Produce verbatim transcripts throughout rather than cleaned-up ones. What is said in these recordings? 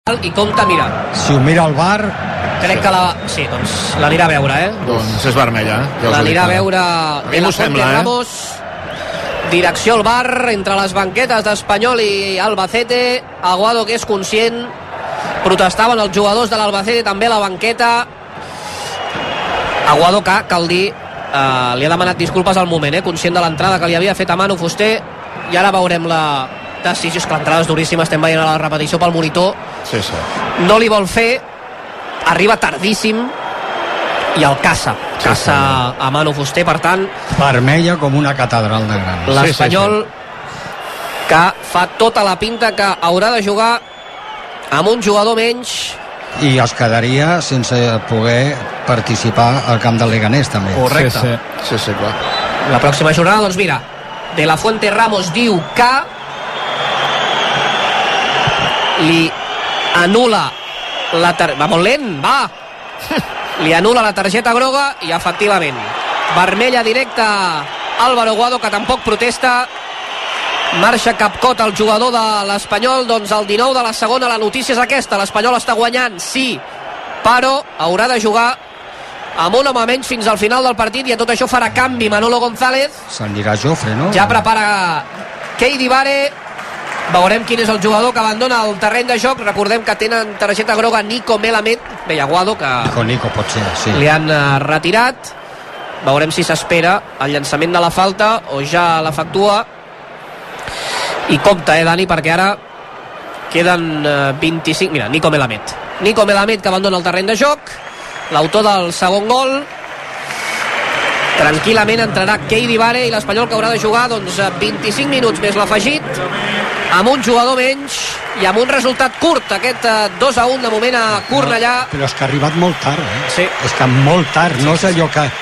i compta, mira. Si ho mira el V A R... Crec que la... Sí, doncs l'anirà a veure, eh? Doncs és vermella, eh? Ja l'anirà a veure a mi m'ho sembla, eh? Ramos. Direcció al V A R, entre les banquetes d'Espanyol i Albacete. Aguado, que és conscient. Protestaven els jugadors de l'Albacete, també a la banqueta. Aguado, que, cal dir, eh, li ha demanat disculpes al moment, eh? Conscient de l'entrada que li havia fet a Manu Fuster. I ara veurem la decisió. És que l'entrada és duríssima, estem veient a la repetició pel monitor. Sí, sí. No li vol fer, arriba tardíssim i el caça. Caça sí, sí. a Manu Fuster, per tant... Vermella com una catedral de gran. L'Espanyol, sí, sí, sí. que fa tota la pinta que haurà de jugar amb un jugador menys i es quedaria sense poder participar al camp del Leganés també. Correcte. Sí, sí, sí, sí, clar. La pròxima jornada, doncs mira, De La Fuente Ramos diu que li anul·la la tar... va molt lent, va li anul·la la targeta groga i efectivament vermella directa Álvaro Aguado, que tampoc protesta. Marxa Capcot, el jugador de l'Espanyol. Doncs al dinou de la segona la notícia és aquesta: l'Espanyol està guanyant, sí, però haurà de jugar amb un home menys fins al final del partit, i a tot això farà canvi Manolo González. Se'n dirà Jofre, no? Ja prepara Keidi Bare. Veurem quin és el jugador que abandona el terreny de joc. Recordem que tenen targeta groga Nico Melamed, bé, Aguado, que Nico, Nico pot ser, sí. li han uh, retirat. Veurem si s'espera el llançament de la falta o ja l'efectua. I compte, eh, Dani, perquè ara queden uh, vint-i-cinc... Mira, Nico Melamed. Nico Melamed, que abandona el terreny de joc, l'autor del segon gol. Tranquil·lament entrarà Keidi Bare i l'Espanyol, que haurà de jugar doncs, vint-i-cinc minuts més l'afegit, amb un jugador menys i amb un resultat curt, aquest uh, dos a un de moment a Cornellà. No, però és que ha arribat molt tard, eh? Sí. És que molt tard, no és allò que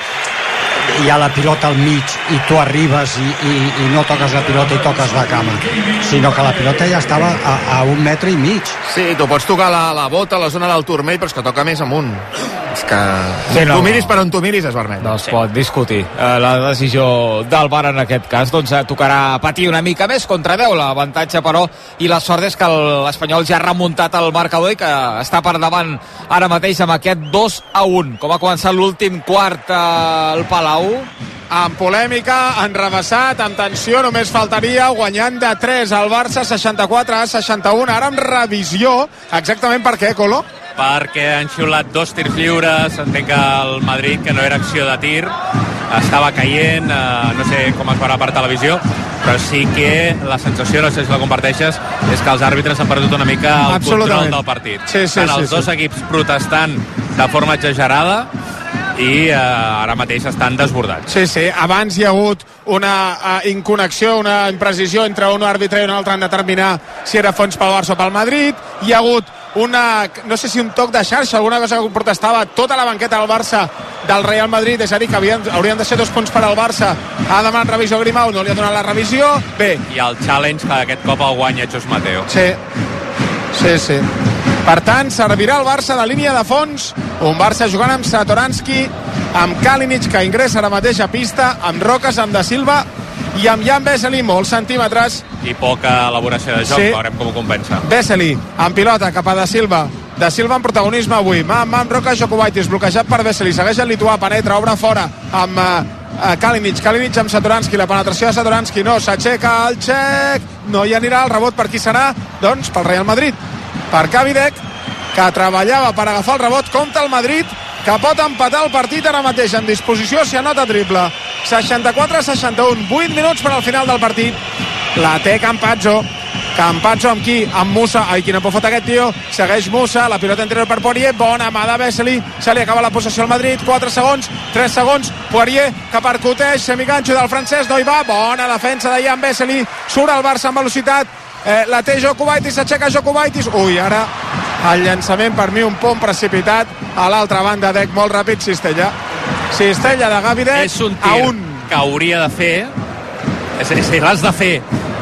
hi ha la pilota al mig i tu arribes i, i, i no toques la pilota i toques la cama, sinó que la pilota ja estava a, a un metre i mig. Sí, tu pots tocar la, la bota a la zona del turmell, però és que toca més amunt. És que sí, no, tu miris per on tu miris és vermell. No es sí. pot discutir eh, la decisió del V A R en aquest cas. Doncs eh, tocarà patir una mica més contra deu, l'avantatge però, i la sort és que l'Espanyol ja ha remuntat el marcador i que està per davant ara mateix amb aquest dos a un. Com ha començat l'últim quart al Palau? Amb polèmica, enrevessat, amb tensió, només faltaria, guanyant de tres al Barça, seixanta-quatre a seixanta-un, ara amb revisió. Exactament per què, Colo? Perquè han xiulat dos tirs lliures. Entenc que el Madrid, que no era acció de tir, estava caient, eh, no sé com es veurà per televisió, però sí que la sensació, no sé si la comparteixes, és que els àrbitres han perdut una mica el control del partit. Sí, sí, Estan sí, els dos sí. equips protestant de forma exagerada i eh, ara mateix estan desbordats. Sí, sí, abans hi ha hagut una uh, inconnexió, una imprecisió entre un àrbitre i un altre en determinar si era fons pel Barça o pel Madrid. Hi ha hagut una, no sé si un toc de xarxa, alguna cosa que protestava tota la banqueta del Barça del Real Madrid, és a dir, que havien, haurien de ser dos punts per al Barça. Ha demanat revisió a Grimau, no li ha donat la revisió. Bé. I el challenge, que aquest cop el guanya Jos Mateo. Sí, sí, sí. Per tant, servirà el Barça de línia de fons, un Barça jugant amb Satoranski, amb Kalinic, que ingressa ara mateix a pista, amb Roques, amb Da Silva i amb Jan Vesely, molts centímetres. I poca elaboració de joc, sí. Veurem com ho compensa. Vesely, amb pilota cap a Da Silva. Da Silva amb protagonisme avui. Mà amb mà amb Roca, Jokubaitis, bloquejat per Vesely. Segueix el lituà, penetra, obre fora amb uh, Kalinic. Kalinic amb Satoranski. La penetració de Satoranski. No, s'aixeca el xec. No hi anirà. El rebot per qui serà? Doncs pel Real Madrid. Per Kavidek, que treballava per agafar el rebot. Compte el Madrid, que pot empatar el partit ara mateix en disposició si anota triple. seixanta-quatre a seixanta-un, vuit minuts per al final del partit. La té Campazzo. Campazzo amb qui? Amb Musa. Ai, quina por fot aquest tio. Segueix Musa, la pilota interior per Poirier. Bona mà de Vesely. Se li acaba la possessió al Madrid. quatre segons, tres segons. Poirier, que percuteix, semiganxo del francès, no hi va. Bona defensa de Jan Vesely. Surt el Barça amb velocitat. Eh, la té Jokubaitis, s'aixeca Jokubaitis. Ui, ara el llançament per mi un pont precipitat a l'altra banda. Dec molt ràpid, Cistella. Cistella de Gavidec. És un tir un. que hauria de fer, és, és dir, l'has de fer,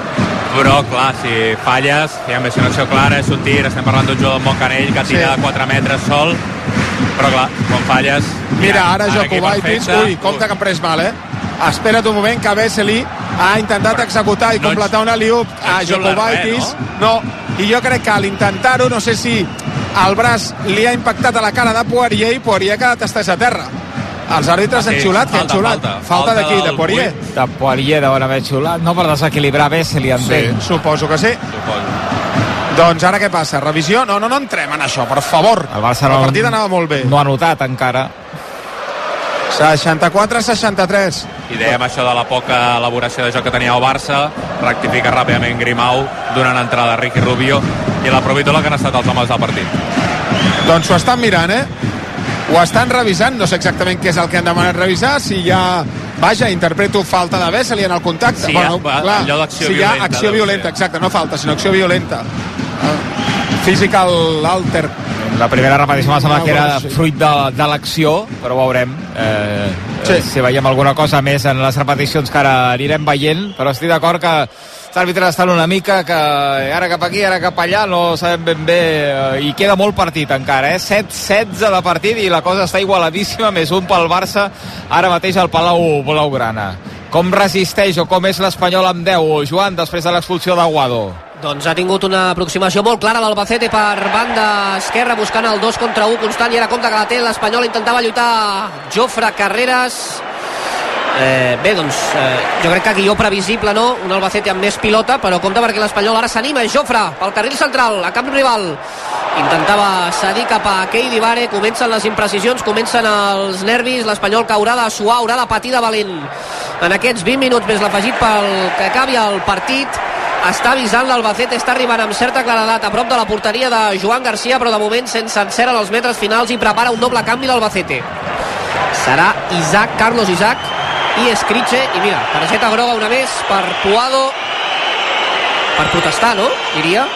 però clar, si falles, hi ha més una acció clara, és un tir, estem parlant d'un jugador amb bon canell que tira sí. quatre metres sol, però clar, quan falles... Mira, ara, ara Jokubaitis, ui, compte que han pres mal, eh? Espera't un moment, que Vesely ha intentat executar i completar una liup a Jokubaitis. No, i jo crec que a l'intentar-ho, no sé si el braç li ha impactat a la cara de Poirier i Poirier ha quedat estès a terra. Els àrbitres han xiulat, que han xiulat. Falta, falta d'aquí, de Poirier. De Poirier deuen haver xiulat, no per desequilibrar bé, se li entenc. Sí, suposo que sí. Suposo. Doncs ara què passa? Revisió? No, no, no entrem en això, per favor. El Barça no, la partida anava molt bé. No ha notat encara. seixanta-quatre a seixanta-tres. I dèiem això de la poca elaboració de joc que tenia el Barça, rectifica ràpidament Grimau, donant entrada a Ricky Rubio i la Provítola, que han estat els homes del partit. Doncs ho estan mirant, eh? Ho estan revisant, no sé exactament què és el que han demanat revisar, si hi ha... Vaja, interpreto falta de Vesely en el contacte. Sí, bueno, ja, clar, allò d'acció si hi ha violenta. acció violenta, exacte, no falta, sinó acció violenta. Physical alter. La primera repetició em sembla que era fruit de, de l'acció, però ho veurem. Eh, sí. Si veiem alguna cosa més en les repeticions que ara anirem veient, però estic d'acord que els àrbitres estan una mica que ara cap aquí, ara cap allà, no sabem ben bé, eh, i queda molt partit encara, eh? set setze de partit i la cosa està igualadíssima, més un pel Barça, ara mateix al Palau Blaugrana. Com resisteix o com és l'Espanyol amb deu, Joan, després de l'expulsió d'Aguado? Doncs ha tingut una aproximació molt clara l'Albacete per banda esquerra, buscant el dos contra u constant, i ara compte que la té l'Espanyol. Intentava lluitar Jofre Carreras. Eh, bé, doncs eh, jo crec que guió previsible, no? Un Albacete amb més pilota, però compte perquè l'Espanyol ara s'anima. Jofre pel carril central, a camp rival, intentava cedir cap a Keidi Vare. Comencen les imprecisions, comencen els nervis. L'Espanyol que haurà de suar, haurà de patir de valent en aquests vint minuts més l'afegit pel que acabi el partit. Està avisant l'Albacete, està arribant amb certa claredat a prop de la porteria de Joan Garcia, però de moment sense encert en els metres finals, i prepara un doble canvi l'Albacete. Serà Isaac, Carlos Isaac i Escriche, i mira, targeta groga una més per Puado, per protestar, no? Diria.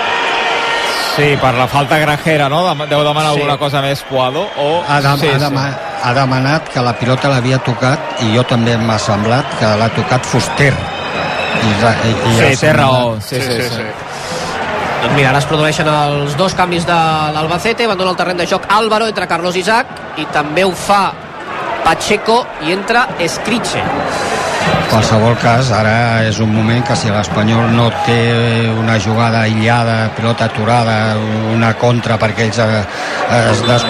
Sí, per la falta grajera, no? Deu demanar sí. alguna cosa més Puado o... Ha, de, sí, ha, dema, sí. ha demanat que la pilota l'havia tocat, i jo també m'ha semblat que l'ha tocat Fuster. I, i, i sí, té raó. Sí, sí, sí, sí. sí. Doncs mira, ara es produeixen els dos canvis de l'Albacete, abandona el terreny de joc Álvaro, entra Carlos Isaac, i també ho fa Pacheco, i entra Escriche. En qualsevol cas, ara és un moment que si l'Espanyol no té una jugada aïllada, pilota aturada, una contra perquè ells es des...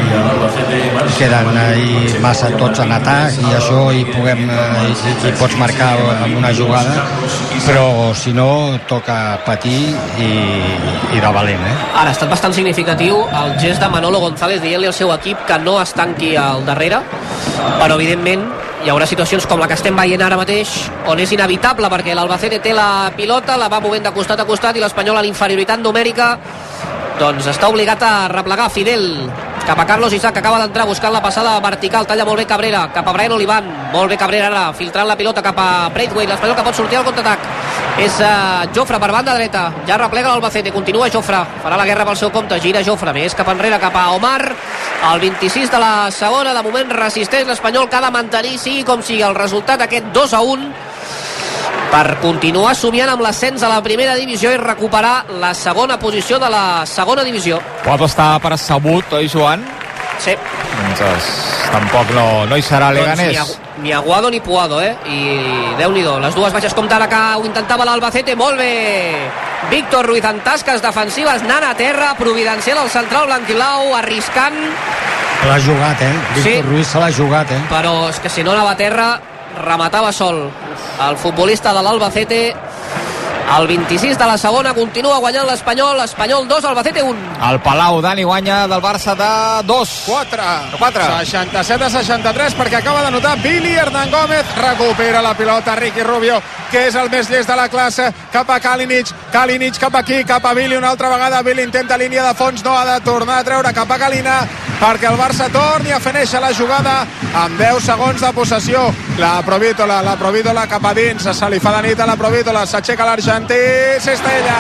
queden ahí massa tots en atac i això, i puguem i, i pots marcar amb una jugada, però si no toca patir i, i de valent, eh? Ara ha estat bastant significatiu el gest de Manolo González dient-li al seu equip que no es tanqui al darrere, però evidentment hi haurà situacions com la que estem veient ara mateix, on és inevitable, perquè l'Albacete té la pilota, la va movent de costat a costat, i l'Espanyol, a l'inferioritat numèrica, doncs està obligat a replegar. Fidel cap a Carlos Isaac, que acaba d'entrar buscant la passada vertical, talla molt bé Cabrera, cap a Brian Olivan, molt bé Cabrera ara, filtrant la pilota cap a Braithwaite, l'Espanyol que pot sortir al contraatac, és uh, Jofre per banda dreta, ja replega l'Albacete, continua Jofre, farà la guerra pel seu compte, gira Jofre, més cap enrere, cap a Omar, el vint-i-sis de la segona, de moment resisteix l'Espanyol, que ha de mantenir, sigui com sigui, el resultat aquest dos a un, per continuar somiant amb l'ascens a la primera divisió i recuperar la segona posició de la segona divisió. Pot estar percebut, oi, Joan? Sí. Doncs tampoc no, no hi serà Leganés. Doncs ni, ni Aguado ni Puado, eh? I Déu-n'hi-do, les dues baixes compte ara que ho intentava l'Albacete, molt bé. Víctor Ruiz en tasques defensives, anant a terra, providencial al central blanquilau, arriscant. L'ha jugat, eh? Víctor sí, Ruiz se l'ha jugat, eh? Però és que si no anava a terra, rematava sol el futbolista de l'Albacete. El vint-i-sis de la segona, continua guanyant l'Espanyol. Espanyol dos, Albacete un. El Palau, Dani guanya del Barça de dos. quatre. seixanta-set a seixanta-tres, perquè acaba de notar Billy Hernán Gómez. Recupera la pilota Ricky Rubio, que és el més llest de la classe, cap a Kalinic. Kalinic cap aquí, cap a Billy una altra vegada. Billy intenta línia de fons, no ha de tornar a treure cap a Kalina, perquè el Barça torni a fer néixer la jugada amb deu segons de possessió. La Provítola, la Provítola cap a dins, se li fa de nit a la Provítola, s'aixeca l'argentí, Cistella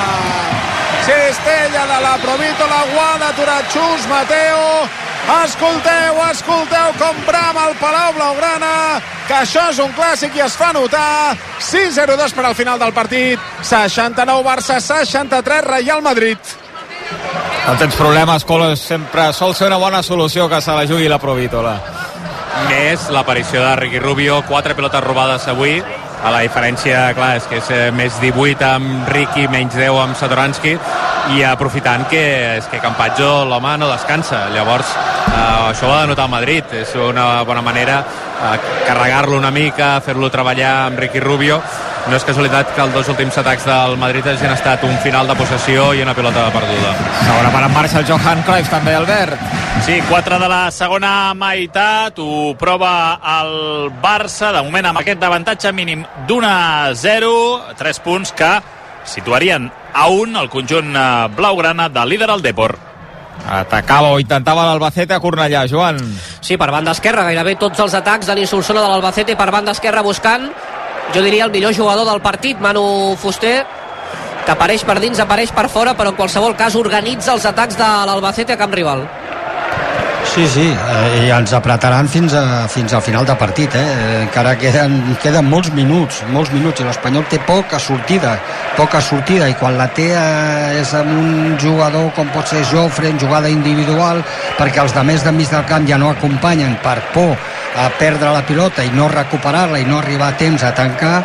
Cistella de la Provítola, ho ha d'aturar Xus Mateo. Escolteu, escolteu com brama el Palau Blaugrana, que això és un clàssic i es fa notar. sis zero dos per al final del partit, seixanta-nou Barça, seixanta-tres Real Madrid. No tens problemes, Colos, sempre sol ser una bona solució que se la jugui la Provítola. Més l'aparició de Ricky Rubio, quatre pilotes robades avui, La diferència, clar, és que és més divuit amb Riqui, menys deu amb Satoranski, i aprofitant que és que Campazzo, l'home, no descansa. Llavors, eh, això ho ha de notar el Madrid. És una bona manera eh, carregar-lo una mica, fer-lo treballar amb Riqui Rubio. No és casualitat que els dos últims atacs del Madrid hagin estat un final de possessió i una pilota perduda. S'haurà per en marxa el Johan Cruyff també, Albert. Sí, quatre de la segona meitat, ho prova el Barça, de moment amb aquest avantatge mínim d'un a zero, tres punts que situarien a un el conjunt blaugrana de líder al Depor. Atacava o intentava l'Albacete a Cornellà, Joan. Sí, per banda esquerra, gairebé tots els atacs de l'Insolsona de l'Albacete per banda esquerra buscant, jo diria, el millor jugador del partit, Manu Fuster, que apareix per dins, apareix per fora, però en qualsevol cas organitza els atacs de l'Albacete a camp rival. Sí, sí, eh, i ens apretaran fins, a, fins al final de partit, eh? Encara queden, queden molts minuts, molts minuts, i l'Espanyol té poca sortida, poca sortida, i quan la té eh, és amb un jugador com pot ser Jofre, en jugada individual, perquè els de més de mig del camp ja no acompanyen per por a perdre la pilota i no recuperar-la i no arribar a temps a tancar.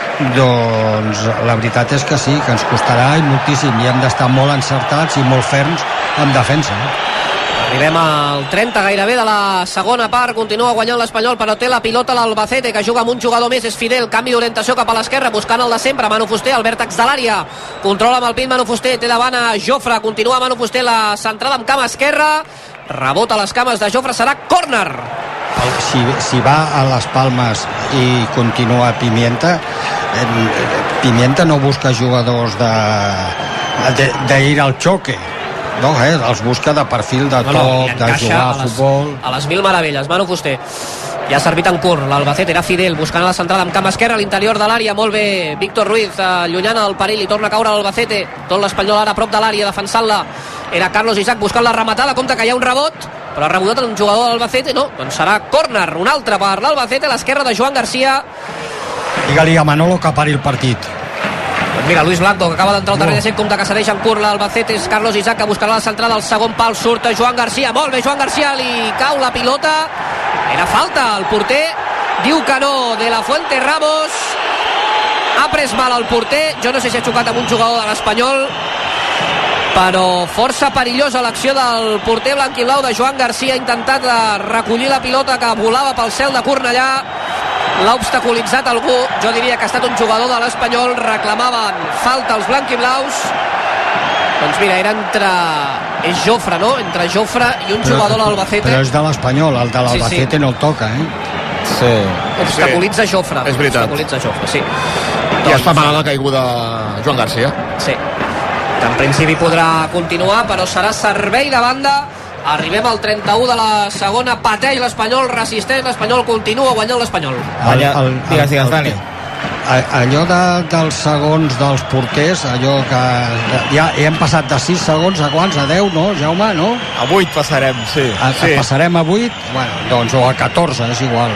Doncs la veritat és que sí, que ens costarà i moltíssim, i hem d'estar molt encertats i molt ferms en defensa, eh? Arribem al trenta gairebé de la segona part, continua guanyant l'Espanyol, però té la pilota l'Albacete, que juga amb un jugador més, és Fidel, canvi d'orientació cap a l'esquerra, buscant el de sempre, Manu Fuster, al vèrtex de l'àrea, controla amb el pit Manu Fuster, té davant a Jofre, continua Manu Fuster, la centrada amb cama esquerra, rebota les cames de Jofre, serà córner. Si, si va a les Palmes i continua Pimienta, eh, Pimienta no busca jugadors de d'ir al xoque, no, eh, els busca de perfil de top, no, no, de jugar a, a les, futbol a les mil meravelles. Manu Fuster ja ha servit en curt, l'Albacete era Fidel buscant a la centrada amb cama esquerra a l'interior de l'àrea, molt bé Víctor Ruiz, allunyant el perill, i torna a caure l'Albacete, tot l'Espanyol ara a prop de l'àrea defensant-la, era Carlos Isaac buscant la rematada, compte que hi ha un rebot, però ha rebotat un jugador de l'Albacete, no, doncs serà córner, un altre per l'Albacete a l'esquerra de Joan Garcia. Digue-li a Manolo que pari el partit. Doncs mira, Luis Blanco, que acaba d'entrar al darrer de set, compte que cedeix en curt l'Albacete, és Carlos Isaac, que buscarà la centrada al segon pal, surt a Joan Garcia, molt bé Joan Garcia, li cau la pilota, era falta, el porter diu que no, de la Fuente Ramos, ha pres mal el porter, jo no sé si ha xocat amb un jugador de l'Espanyol, però força perillosa l'acció del porter blanquiblau de Joan Garcia, ha intentat recollir la pilota que volava pel cel de Cornellà, l'ha obstaculitzat algú, jo diria que ha estat un jugador de l'Espanyol, reclamaven falta els blanquiblaus, doncs mira, era entre és Jofre, no? Entre Jofre i un però, jugador de l'Albacete, però és de l'Espanyol, el de l'Albacete sí, sí. No el toca, eh? Sí. Obstaculitza Jofre, és veritat, obstaculitza Jofre, sí. I doncs, es fa mal a la caiguda Joan Garcia, sí, que en principi podrà continuar, però serà servei de banda. Arribem al trenta-u de la segona, pateix l'Espanyol, resisteix l'Espanyol, continua guanyant l'Espanyol. Allà, el, el, digues, digues, Dani. Allò de, dels segons dels porters, allò que ja hem passat de sis segons a quants? A deu, no, Jaume, no? A vuit passarem, sí. A, sí. Passarem a vuit? Bueno, doncs, o a catorze, és igual.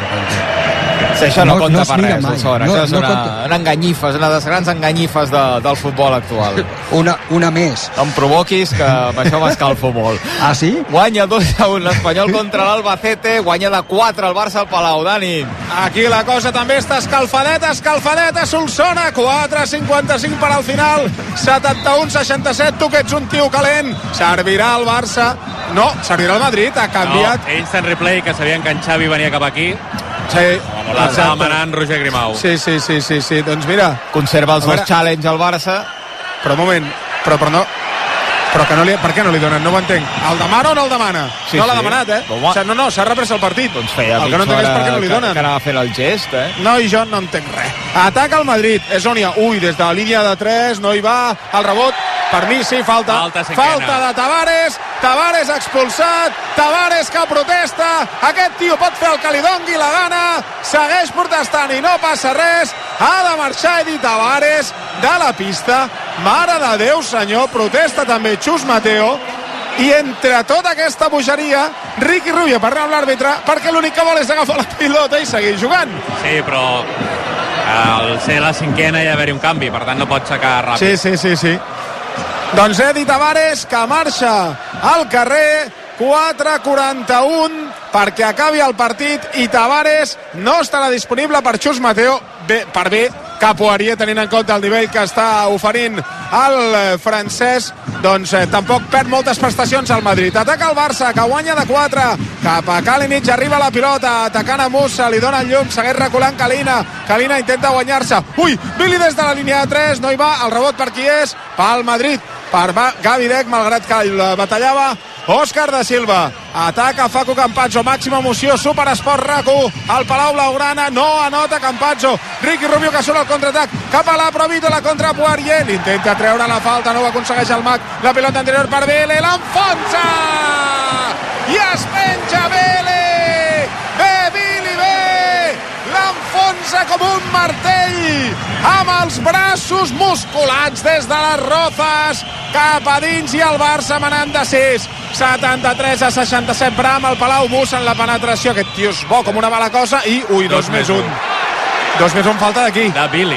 Sí, això no, no compta no per res, mai. Sora. No, això és no una, compta... una enganyifes, una de les grans enganyifes de, del futbol actual. Una, una més. No em provoquis, que amb això m'escalfo molt. Ah, sí? Guanya dos a un l'Espanyol contra l'Albacete, guanya de quatre el Barça al Palau, Dani. Aquí la cosa també està escalfadeta, escalfadeta, Solsona, quatre cinquanta-cinc per al final, setanta-u seixanta-set, tu que ets un tio calent, servirà el Barça, no, servirà el Madrid, ha canviat. No, instant replay, que sabien que en Xavi venia cap aquí. Sí, l'estava demanant Roger Grimau. Sí, sí, sí, sí, sí, doncs mira. Conserva els dos challenge al Barça. Però un moment, però, però no... Però que no li, per què no li donen? No ho entenc. El demana o no el demana? Sí, no l'ha sí. demanat, eh? O sigui, no, no, s'ha reprès el partit. Doncs feia el que no entenc és per què no li donen. Que, que anava fent el gest, eh? No, i jo no entenc res. Ataca el Madrid. És on hi ha... Ui, des de la línia de tres, no hi va. El rebot, per mi sí, falta. Falta, falta de Tavares. Tavares expulsat. Tavares que protesta. Aquest tio pot fer el que li dongui la gana. Segueix protestant i no passa res. Ha de marxar Edi Tavares de la pista. Mare de Déu, senyor, protesta també Xus Mateo, i entre tota aquesta bogeria Riqui Rubio parla amb l'àrbitre perquè l'únic que vol és agafar la pilota i seguir jugant. Sí, però al ser la cinquena hi ha d'haver-hi un canvi, per tant no pot aixecar ràpid. Sí, sí, sí, sí. Doncs Edi Tavares, que marxa al carrer, quatre quaranta-un perquè acabi el partit i Tavares no estarà disponible per Chus Mateo, bé, per bé que Poirier, tenint en compte el nivell que està oferint el francès, doncs eh, tampoc perd moltes prestacions al Madrid. Ataca el Barça, que guanya de quatre, cap a Kalinic, arriba la pilota, atacant a Musa, li dona el llum, segueix reculant Kalina, Kalina intenta guanyar-se, ui, Billy des de la línia de tres, no hi va, el rebot per qui és? Pel Madrid, per Gavi Deck, malgrat que el batallava Òscar da Silva. Ataca Facu Campazzo, màxima emoció, Superesport RAC u, el Palau Blaugrana, no anota Campazzo, Ricky Rubio que surt al contraatac, cap a la Provito, la contra Poirier, l'intenta treure la falta, no ho aconsegueix el Mac, la pilota anterior per Vélez, l'enfonsa i es penja Vélez, bé Billy, bé, l'enfonsa com un martell, amb els braços musculats des de les Rozas, cap a dins, i el Barça manant de sis, setanta-tres a seixanta-set. Bram al Palau, Musa en la penetració, aquest tio és bo com una mala cosa, i ui, dos, dos més un. un dos més un falta d'aquí, de Billy,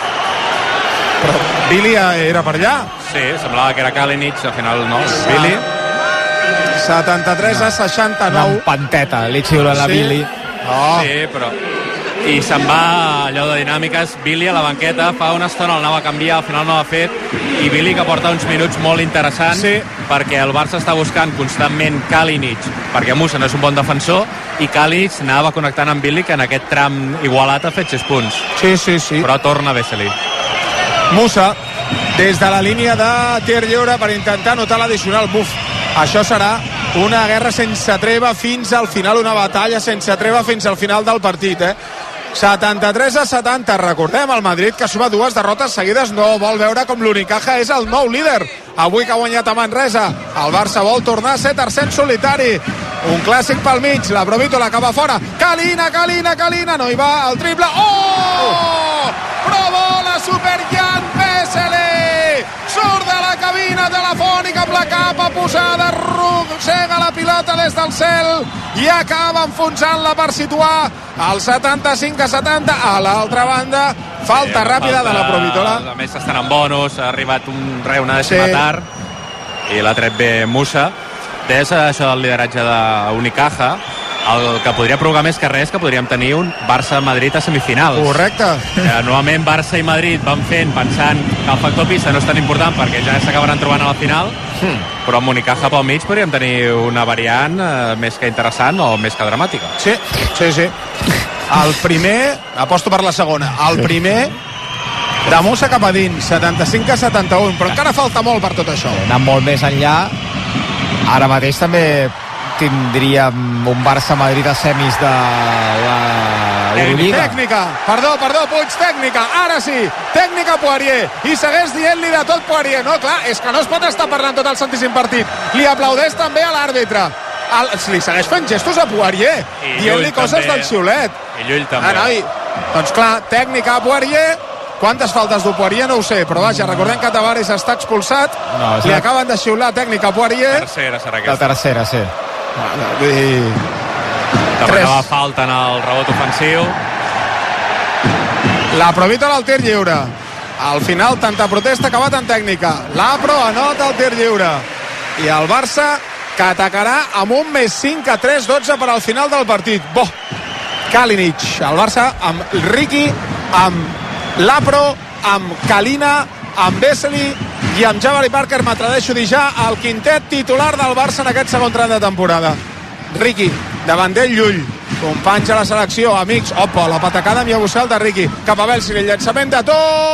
però Billy era per allà. Sí, semblava que era Kalinic, al final no, Billy. setanta-tres a seixanta-nou. Una panteta, li xiula la Sí. Billy. Oh. Sí, però... I se'n va allò de dinàmiques. Billy a la banqueta, fa una estona el anava a canviar, al final no l'ha fet, i Billy que porta uns minuts molt interessants, Sí. perquè el Barça està buscant constantment Kalinic, perquè Musa no és un bon defensor, i Kalinic anava connectant amb Billy, que en aquest tram igualat ha fet sis punts. Sí, sí, sí. Però torna Vesely. Musa, des de la línia de tir lliure per intentar anotar l'addicional. Buf, això serà una guerra sense treva fins al final, una batalla sense treva fins al final del partit, eh? setanta-tres a setanta, recordem, el Madrid que suma dues derrotes seguides, no vol veure com l'Unicaja és el nou líder, avui que ha guanyat a Manresa. El Barça vol tornar a ser tercer en solitari, un clàssic pel mig, la Provito l'acaba fora, Kalina, Kalina, Kalina, no hi va, el triple, oh! Provó la Superjan Vesely, surt de la cabina telefònica amb la capa posada, arrossega la pilota des del cel i acaba enfonsant-la per situar el setanta-cinc a setanta. A l'altra banda, falta sí, ràpida falta, de la Provitola. A més estan en bonus, ha arribat un re, una dècima Sí. tard, i l'ha tret bé Musa. Des això del lideratge d'Unicaja, el que podria provocar més que res que podríem tenir un Barça-Madrid a semifinals. Correcte. Eh, normalment Barça i Madrid van fent pensant que el factor pista no és tan important perquè ja s'acabaran trobant a la final, hmm. però amb Unicaja pel mig podríem tenir una variant eh, més que interessant o més que dramàtica. Sí, sí, sí. El primer, aposto per la segona, el primer de Musa cap a dins, setanta-cinc a setanta-un, però encara falta molt per tot això. Anant molt més enllà, ara mateix també tindríem un Barça-Madrid a semis de la Euroliga. Tècnica, perdó, perdó, Puig, tècnica, ara sí, tècnica Poirier, i segueix dient-li de tot Poirier, no, clar, és que no es pot estar parlant tot el santíssim partit, li aplaudeix també a l'àrbitre, el, li segueix fent gestos a Poirier, dient-li coses també. del xiulet. I Llull també. Ah, noi, doncs clar, tècnica a Poirier, quantes faltes du Poirier no ho sé, però vaja, recordem que Tavares està expulsat, No, li la- acaben de xiular tècnica a Poirier. Tercera serà La aquesta. tercera, sí. Vull dir, Demanava falta en el rebot ofensiu. la Provitola al tir lliure. Al final, tanta protesta acabat en tècnica. L'Apro anota el tir lliure. I el Barça que atacarà amb un més cinc a tres dotze per al final del partit. Bo! Kalinic. El Barça amb Ricky, amb l'Apro, amb Kalina, amb Vesely i amb Jabari Parker. M'atreveixo a dir ja el quintet titular del Barça en aquest segon tram de temporada. Ricky, davant d'ell Llull, companys a la selecció, amics, opa, la patacada amb Iabusel de Ricky, cap a Vesely, el llançament de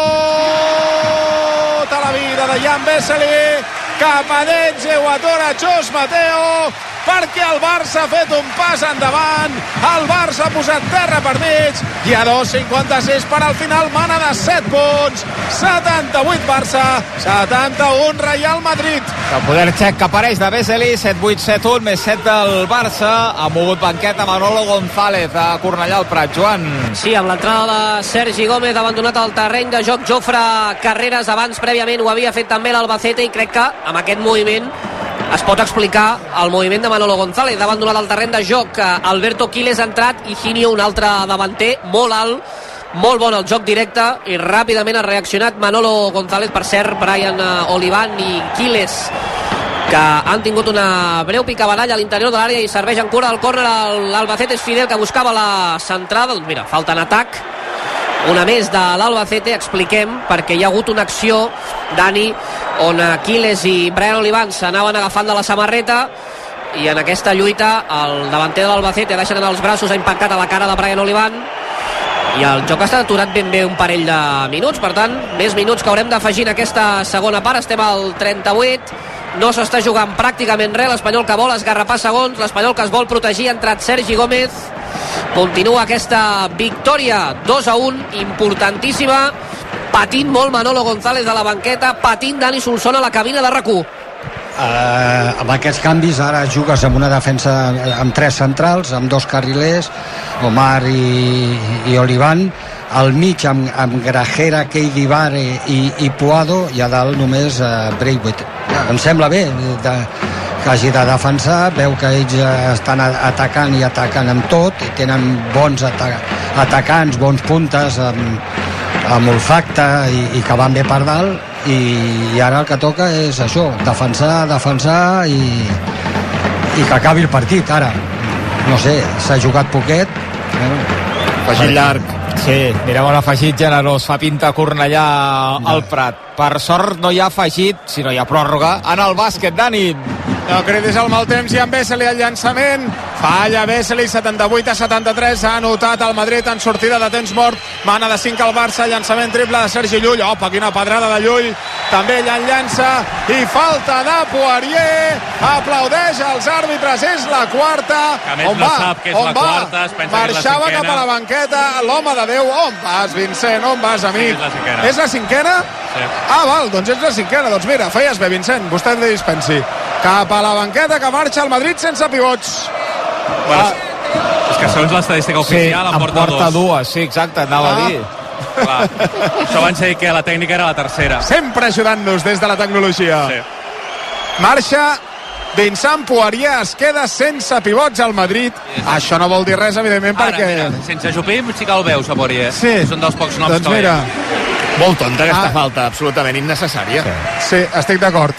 tota la vida de Jan Vesely, cap a dins, Eguatora, Chus Mateo, perquè el Barça ha fet un pas endavant, el Barça ha posat terra per mig, i a dos cinquanta-sis per al final, mana de set punts, setanta-vuit Barça, setanta-un Real Madrid. El poder txec que apareix de Vesely, set vuit set un, més set del Barça, ha mogut banqueta Manolo González a Cornellà al Prat. Joan. Sí, amb l'entrada de Sergi Gómez ha abandonat el terreny de joc Jofre Carreras, abans prèviament ho havia fet també l'Albacete, i crec que amb aquest moviment es pot explicar el moviment de Manolo González. Ha abandonat el terreny de joc, Alberto Quiles ha entrat, i Ginio, un altre davanter molt alt, molt bon el joc directe, i ràpidament ha reaccionat Manolo González. Per cert, Brian Olivan i Quiles que han tingut una breu picabaralla a l'interior de l'àrea i serveix en cura del córner l'Albacete. És Fidel que buscava la centrada. Doncs mira, falta en atac, una més de l'Albacete. Expliquem, perquè hi ha hagut una acció, Dani, on Aquiles i Brian Olivan s'anaven agafant de la samarreta i en aquesta lluita el davanter de l'Albacete deixant en els braços, ha impactat a la cara de Brian Olivan i el joc ha estat aturat ben bé un parell de minuts. Per tant, més minuts que haurem d'afegir en aquesta segona part. Estem al trenta-vuit, no s'està jugant pràcticament res. L'Espanyol que vol esgarrapar segons, l'Espanyol que es vol protegir. Ha entrat Sergi Gómez, continua aquesta victòria dos a un, importantíssima. Patint molt Manolo González a la banqueta, patint Dani Solsona a la cabina de RAC u. Uh, amb aquests canvis ara jugues amb una defensa amb tres centrals, amb dos carrilers, Omar i, i Olivan, al mig amb, amb Grajera, Keidi Vare i, i Puado, i a dalt només uh, Braithwaite. Em sembla bé de, que hagi de defensar, veu que ells estan atacant i atacant amb tot, i tenen bons ata atacants, bons puntes amb, amb olfacte i, i que van bé per dalt, i, i ara el que toca és això, defensar, defensar i, i que acabi el partit. Ara, no sé, s'ha jugat poquet, eh? Afegit llarg. Sí, mireu l'afegit generós, fa pinta Cornellà al Prat. Per sort no hi ha afegit, si no hi ha pròrroga, en el bàsquet, Dani. No cridis el mal temps, i amb Vesely el llançament, falla Vesely, setanta-vuit a setanta-tres, ha anotat el Madrid en sortida de temps mort, mana de cinc al Barça, llançament triple de Sergi Llull. Opa, quina pedrada de Llull, també ell en llança, i falta de Poirier, aplaudeix als àrbitres, és la quarta. On va? No sap que és on la va? quarta, es pensa Marxava que és la cap a la banqueta, l'home de Déu. On vas, Vincent? On vas, amic? Sí, és la cinquena. És la cinquena? Sí. Ah, val, doncs és la cinquena. Doncs mira, feies bé, Vincent, vostè li dispensi. Cap a la banqueta, que marxa el Madrid sense pivots. Bueno, ah. És que segons l'estadística oficial sí, en porta, porta dos. dues, sí, exacte, anava Ah. a dir. Clar. Això van ser que la tècnica era la tercera. Sempre ajudant-nos des de la tecnologia. Sí. Marxa Vincent Poirier, es queda sense pivots al Madrid. Sí. Això no vol dir res, evidentment, Ara, perquè... mira, sense Jupim sí que el veus, a Poirier. Sí. És un dels pocs noms doncs que mira, Molt tonta aquesta Ah. falta, absolutament innecessària. sí, estic d'acord.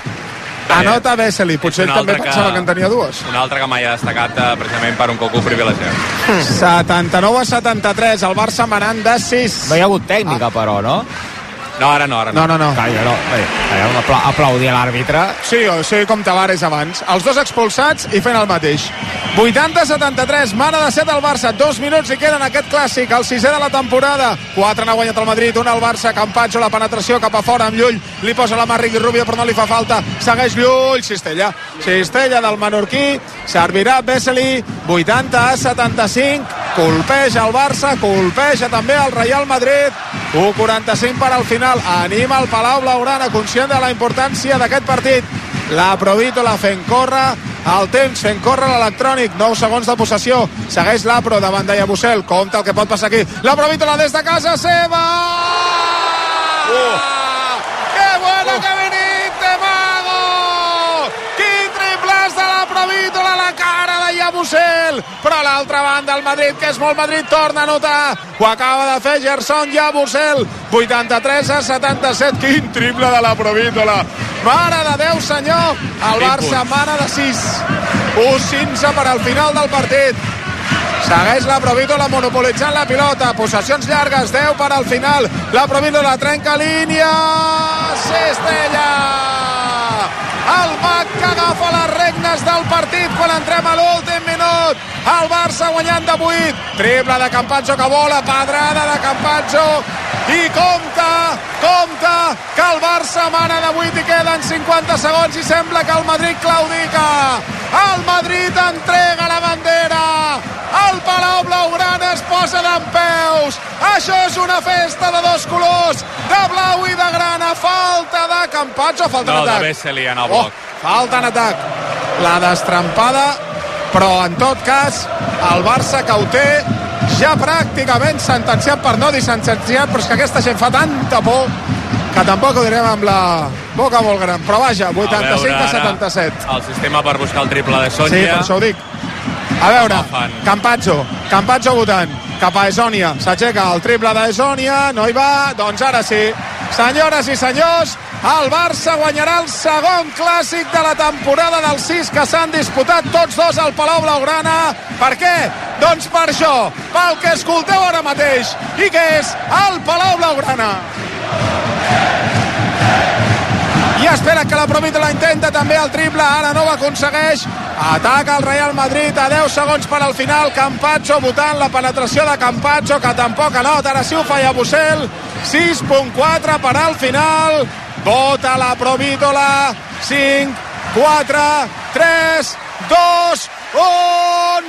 Anota Vesely, potser ell també que... pensava que en tenia dues. Un altre que mai ha destacat eh, precisament per un coco privilegiat. setanta-nou a setanta-tres, el Barça manant de sis. No hi ha hagut tècnica, però, no? No, ara no, ara no. No, no, no. Calla, no. Bé, calla, apla aplaudir a l'àrbitre. Sí, o sí, com Tavares abans. Els dos expulsats i fent el mateix. vuitanta a setanta-tres, mana de set al Barça. Dos minuts i queden en aquest clàssic, el sisè de la temporada. Quatre n'ha guanyat el Madrid, un al Barça. Campazzo, la penetració cap a fora amb Llull. Li posa la mà Riqui Rubio, però no li fa falta. Segueix Llull, Cistella. Cistella del menorquí. Servirà Vesely. vuitanta a setanta-cinc. Colpeja el Barça, colpeja també el Real Madrid. u quaranta-cinc per al final. Anima el Palau Blaugrana, conscient de la importància d'aquest partit. La Provítola fent córrer el temps, fent córrer l'electrònic. nou segons de possessió. Segueix l'Apro davant de Yabusel. Compte el que pot passar aquí. La Provítola des de casa seva. Uh. Que bueno uh. que venit de Mago. Quin triplàs de la Provítola a la cara de Yabusel. Però a l'altra banda el Madrid, que és molt Madrid, torna a notar. Ho acaba de fer Gerson Yabusel. vuitanta-tres a setanta-set. Quin triple de la Provítola. Mare de Déu, senyor. El Barça mana de sis. u quinze per al final del partit. Segueix la Provítola monopolitzant la pilota. Possessions llargues, deu per al final. La Provítola trenca línia. Cistella. El Mag que agafa les regnes del partit quan entrem a l'últim minut. El Barça guanyant de vuit. Triple de Campazzo que vola. Pedrada de Campazzo. I compta, compta, que el Barça mana de vuit i queden cinquanta segons i sembla que el Madrid claudica. El Madrid entrega la bandera. El Palau Blaugrana es posa dempeus. Això és una festa de dos colors, de blau i de grana. Falta de Campazzo, falta no, en atac. No, de Vesely en el bloc. Oh, falta en atac. La destrampada, però en tot cas, el Barça que ho té ja pràcticament sentenciat, per no dir sentenciat, però és que aquesta gent fa tanta por que tampoc ho direm amb la boca molt gran. Però vaja, vuitanta-cinc a setanta-set. El sistema per buscar el triple de Sònia. Sí, per això ho dic. A veure, Campazzo, Campazzo votant cap a Esònia, s'aixeca el triple d'Esònia, no hi va, doncs ara sí. Senyores i senyors, el Barça guanyarà el segon clàssic de la temporada dels sis que s'han disputat tots dos al Palau Blaugrana. Per què? Doncs per això, pel que escolteu ara mateix, i que és el Palau Blaugrana. I espera que la Provítola intenta també el triple, ara no ho aconsegueix. Ataca el Real Madrid a deu segons per al final. Campazzo votant la penetració de Campazzo, que tampoc anota, ara sí ho fa Yabusel. sis punt quatre per al final. Vota la Provítola. cinc, quatre, tres, dos, un,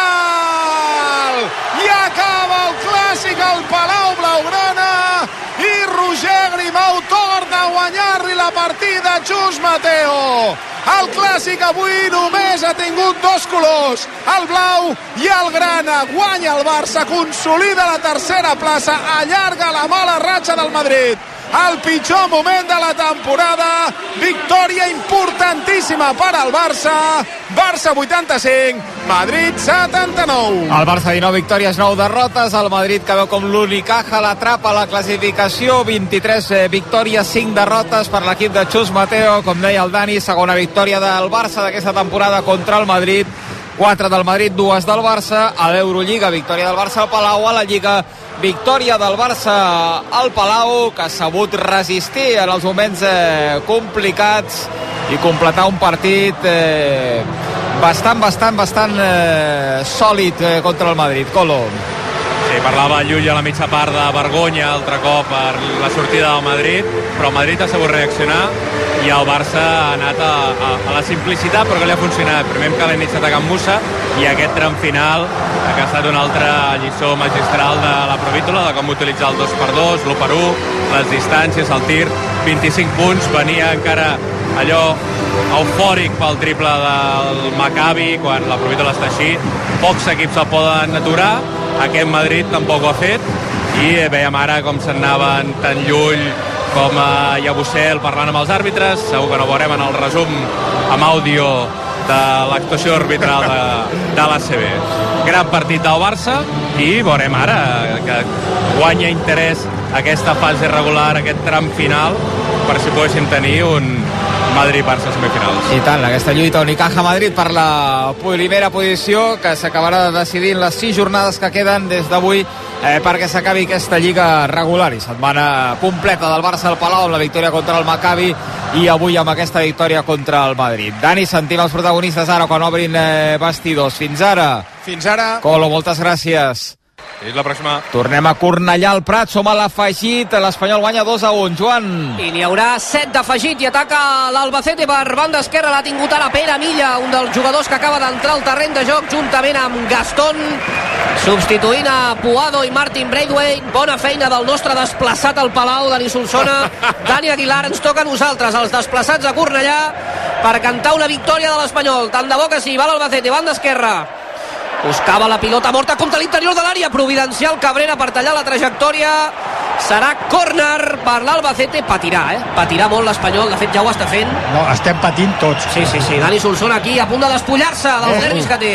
final! I acaba el clàssic al Palau Blaugrana i Roger Grimau torna a guanyar-li la partida a Chus Mateo. El clàssic avui només ha tingut dos colors, el blau i el grana. Guanya el Barça, consolida la tercera plaça, allarga la mala ratxa del Madrid. El pitjor moment de la temporada, victòria importantíssima per al Barça. Barça vuitanta-cinc, Madrid setanta-nou. El Barça dinou victòries, nou derrotes. El Madrid, que veu com l'Unicaja l'atrapa a la classificació, vint-i-tres eh, victòries, cinc derrotes per l'equip de Chus Mateo. Com deia el Dani, segona victòria del Barça d'aquesta temporada contra el Madrid. quatre del Madrid, dues del Barça. A l'Eurolliga, victòria del Barça al Palau. A la Lliga, victòria del Barça al Palau, que ha sabut resistir en els moments eh, complicats i completar un partit eh, bastant, bastant, bastant eh, sòlid eh, contra el Madrid. Colo. Sí, parlava Llull a la mitja part de vergonya altre cop per la sortida del Madrid, però el Madrid ha sabut reaccionar i el Barça ha anat a, a, a la simplicitat, però que li ha funcionat. Primer amb Kalinic atacant Musa i aquest tram final que ha estat una altra lliçó magistral de la Provítola, de com utilitzar el dos per dos, l'u per u, les distàncies, el tir. vint-i-cinc punts, venia encara allò eufòric pel triple del Maccabi quan la Provítola està així. Pocs equips el poden aturar, aquest Madrid tampoc ho ha fet i veiem ara com se'n anaven tant Llull com a Yabusel parlant amb els àrbitres. Segur que no veurem en el resum amb àudio de l'actuació arbitral de, de l'A C B. Gran partit del Barça i veurem ara que guanya interès aquesta fase regular, aquest tram final, per si poguéssim tenir un Madrid-Barça semifinals. I tant, aquesta lluita Unicaja-Madrid per la primera posició, que s'acabarà de decidir en les sis jornades que queden des d'avui eh, perquè s'acabi aquesta lliga regular. I setmana completa del Barça al Palau amb la victòria contra el Maccabi i avui amb aquesta victòria contra el Madrid. Dani, sentim els protagonistes ara quan obrin eh, vestidors. Fins ara. Fins ara. Colo, moltes gràcies. Fins la pròxima. Tornem a Cornellà al Prat, som a l'afegit, l'Espanyol guanya dos a un. Joan. I n'hi haurà set d'afegit i ataca l'Albacete per banda esquerra, l'ha tingut ara Pere Milla, un dels jugadors que acaba d'entrar al terreny de joc juntament amb Gastón, substituint a Puado i Martin Braithwaite. Bona feina del nostre desplaçat al Palau, Dani Solsona. Dani Aguilar, ens toca a nosaltres, els desplaçats a Cornellà, per cantar una victòria de l'Espanyol. Tant de bo que sí, va l'Albacete, banda esquerra. Buscava la pilota morta contra l'interior de l'àrea, providencial Cabrera per tallar la trajectòria. Serà córner per l'Albacete. Patirà, eh? Patirà molt l'Espanyol, de fet ja ho està fent. No, estem patint tots. Sí, sí, sí, Dani Solsona aquí a punt de despullar-se dels eh. nervis que té.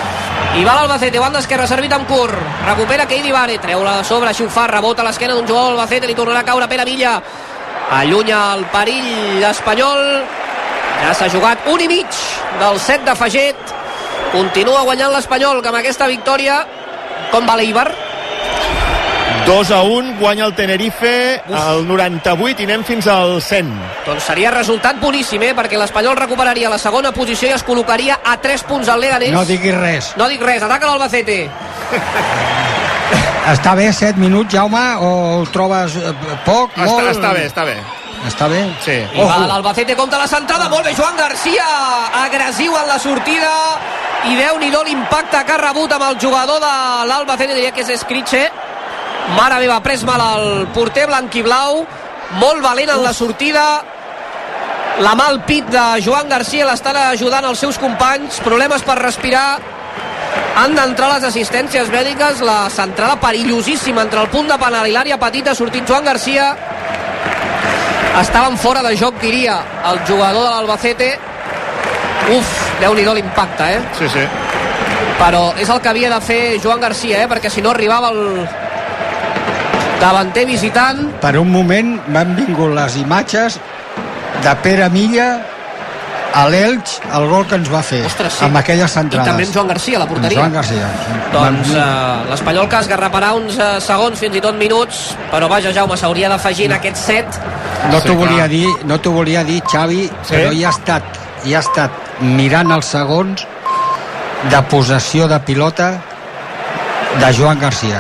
I va l'Albacete, banda esquerra, servit amb curt. Recupera Keidi Vare, treu-la de sobre, així ho fa, rebota a l'esquena d'un jugador d'Albacete, li tornarà a caure Pere Milla. Allunya el perill espanyol. Ja s'ha jugat un i mig del set d'afegit. Continua guanyant l'Espanyol, que amb aquesta victòria, com va l'Eibar? dos a un, guanya el Tenerife al noranta-vuit i anem fins al cent. Doncs seria resultat boníssim, eh? Perquè l'Espanyol recuperaria la segona posició i es col·locaria a tres punts al Leganés. No diguis res. No dic res, ataca l'Albacete. Està bé, set minuts, Jaume, o el trobes poc, molt? Està, està bé, està bé. Està bé? Sí. I va l'Albacete contra la centrada, molt bé Joan Garcia, agressiu en la sortida, i Déu-n'hi-do l'impacte que ha rebut amb el jugador de l'Albacete, diria que és Escriche. Mare meva, ha pres mal el porter blanquiblau, molt valent en la sortida. La mà al pit de Joan Garcia l'estan ajudant els seus companys, problemes per respirar. Han d'entrar les assistències mèdiques, la centrada perillosíssima entre el punt de penal i l'àrea petita, ha sortit Joan Garcia. Estaven fora de joc, diria, el jugador de l'Albacete. Uf, Déu-n'hi-do l'impacte, eh? Sí, sí. Però és el que havia de fer Joan Garcia, eh? Perquè si no arribava el davanter visitant. Per un moment m'han vingut les imatges de Pere Milla a l'Elx, el gol que ens va fer. Ostres, sí. Amb aquelles centrades. I també amb Joan Garcia a la porteria. Joan Garcia. Doncs uh, l'Espanyol que es garraparà uns uh, segons, fins i tot minuts, però vaja, Jaume, s'hauria d'afegir en aquest set. No t'ho volia dir, no t'ho volia dir, Xavi, sí? Però hi ha estat, hi ha estat mirant els segons de possessió de pilota de Joan Garcia.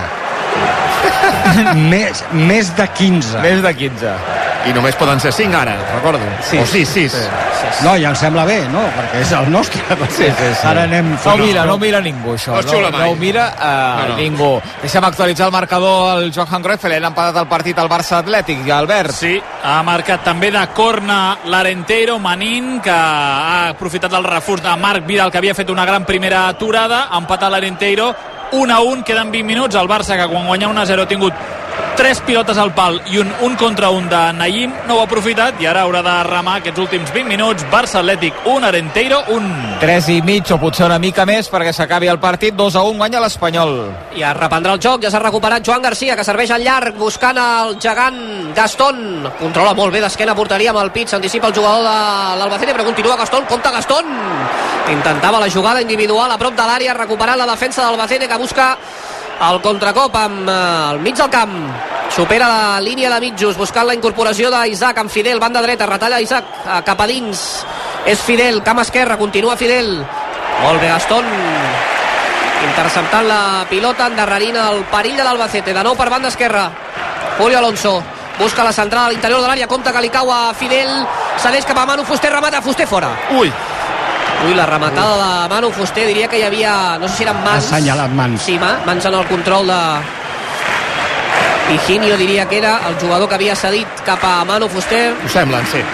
més, més de quinze. Més de quinze. I només poden ser cinc ara, recordo. Sí. O sis, sis. Sí. No, ja em sembla bé, no? Perquè és el nostre. Sí, sí, sí. Ara anem... No mira, no mira ningú, això. No, no, no ho mira uh, no, no. ningú. Deixem actualitzar el marcador al Johan Cruyff. L'han empatat el partit al Barça Atlètic, ja, Albert. Sí, ha marcat també de corna l'Arenteiro, Manín, que ha aprofitat el refús de Marc Vidal, que havia fet una gran primera aturada. Ha empatat l'Arenteiro, un a un, queden vint minuts. El Barça, que quan guanya un a zero ha tingut tres pilotes al pal i un, un contra un de Naïm, no ho ha aprofitat i ara haurà de remar aquests últims vint minuts. Barça Atlètic un, Arenteiro un. tres i mig o potser una mica més perquè s'acabi el partit. Dos a un guanya l'Espanyol. I es reprendrà el joc, ja s'ha recuperat Joan Garcia, que serveix al llarg buscant el gegant Gastón. Controla molt bé d'esquena, portaria amb el pit, s'anticipa el jugador de l'Albacete, però continua Gastón, compta Gastón. Intentava la jugada individual a prop de l'àrea, recuperant la defensa de l'Albacete, que busca el contracop amb eh, el mig del camp. Supera la línia de mitjos buscant la incorporació d'Isaac amb Fidel, banda dreta, retalla Isaac eh, cap a dins, és Fidel, camp esquerre, continua Fidel, molt bé Gastón, interceptant la pilota, endarrerint el perill de l'Albacete, de nou per banda esquerra Julio Alonso, busca la central a l'interior de l'àrea, compta que li cau a Fidel, cedeix cap a Manu Fuster, remata Fuster fora. Ui, Ui, la rematada de Manu Fuster, diria que hi havia, no sé si eren mans. Assenyalat mans. Sí, mans en el control de Higinio, diria que era el jugador que havia cedit cap a Manu Fuster. ho semblen, sí.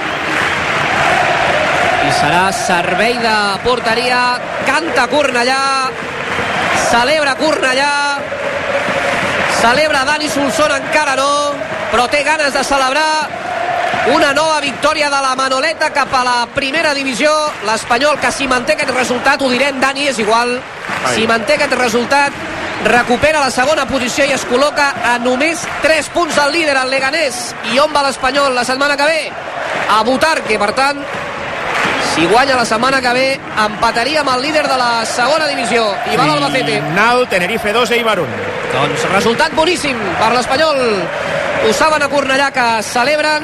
I serà servei de porteria, canta Cornellà, celebra Cornellà, celebra Dani Solsona, encara no, però té ganes de celebrar una nova victòria de la Manoleta cap a la primera divisió. L'Espanyol, que si manté aquest resultat, ho direm, Dani, és igual, Ai. si manté aquest resultat recupera la segona posició i es col·loca a només tres punts del líder, el Leganés. I on va l'Espanyol la setmana que ve? A Butarque. Per tant, si guanya la setmana que ve, empataria amb el líder de la segona divisió i va l'Albacete. Final, Tenerife dos, Eibar un. Doncs resultat boníssim per l'Espanyol. Ho saben a Cornellà, que celebren,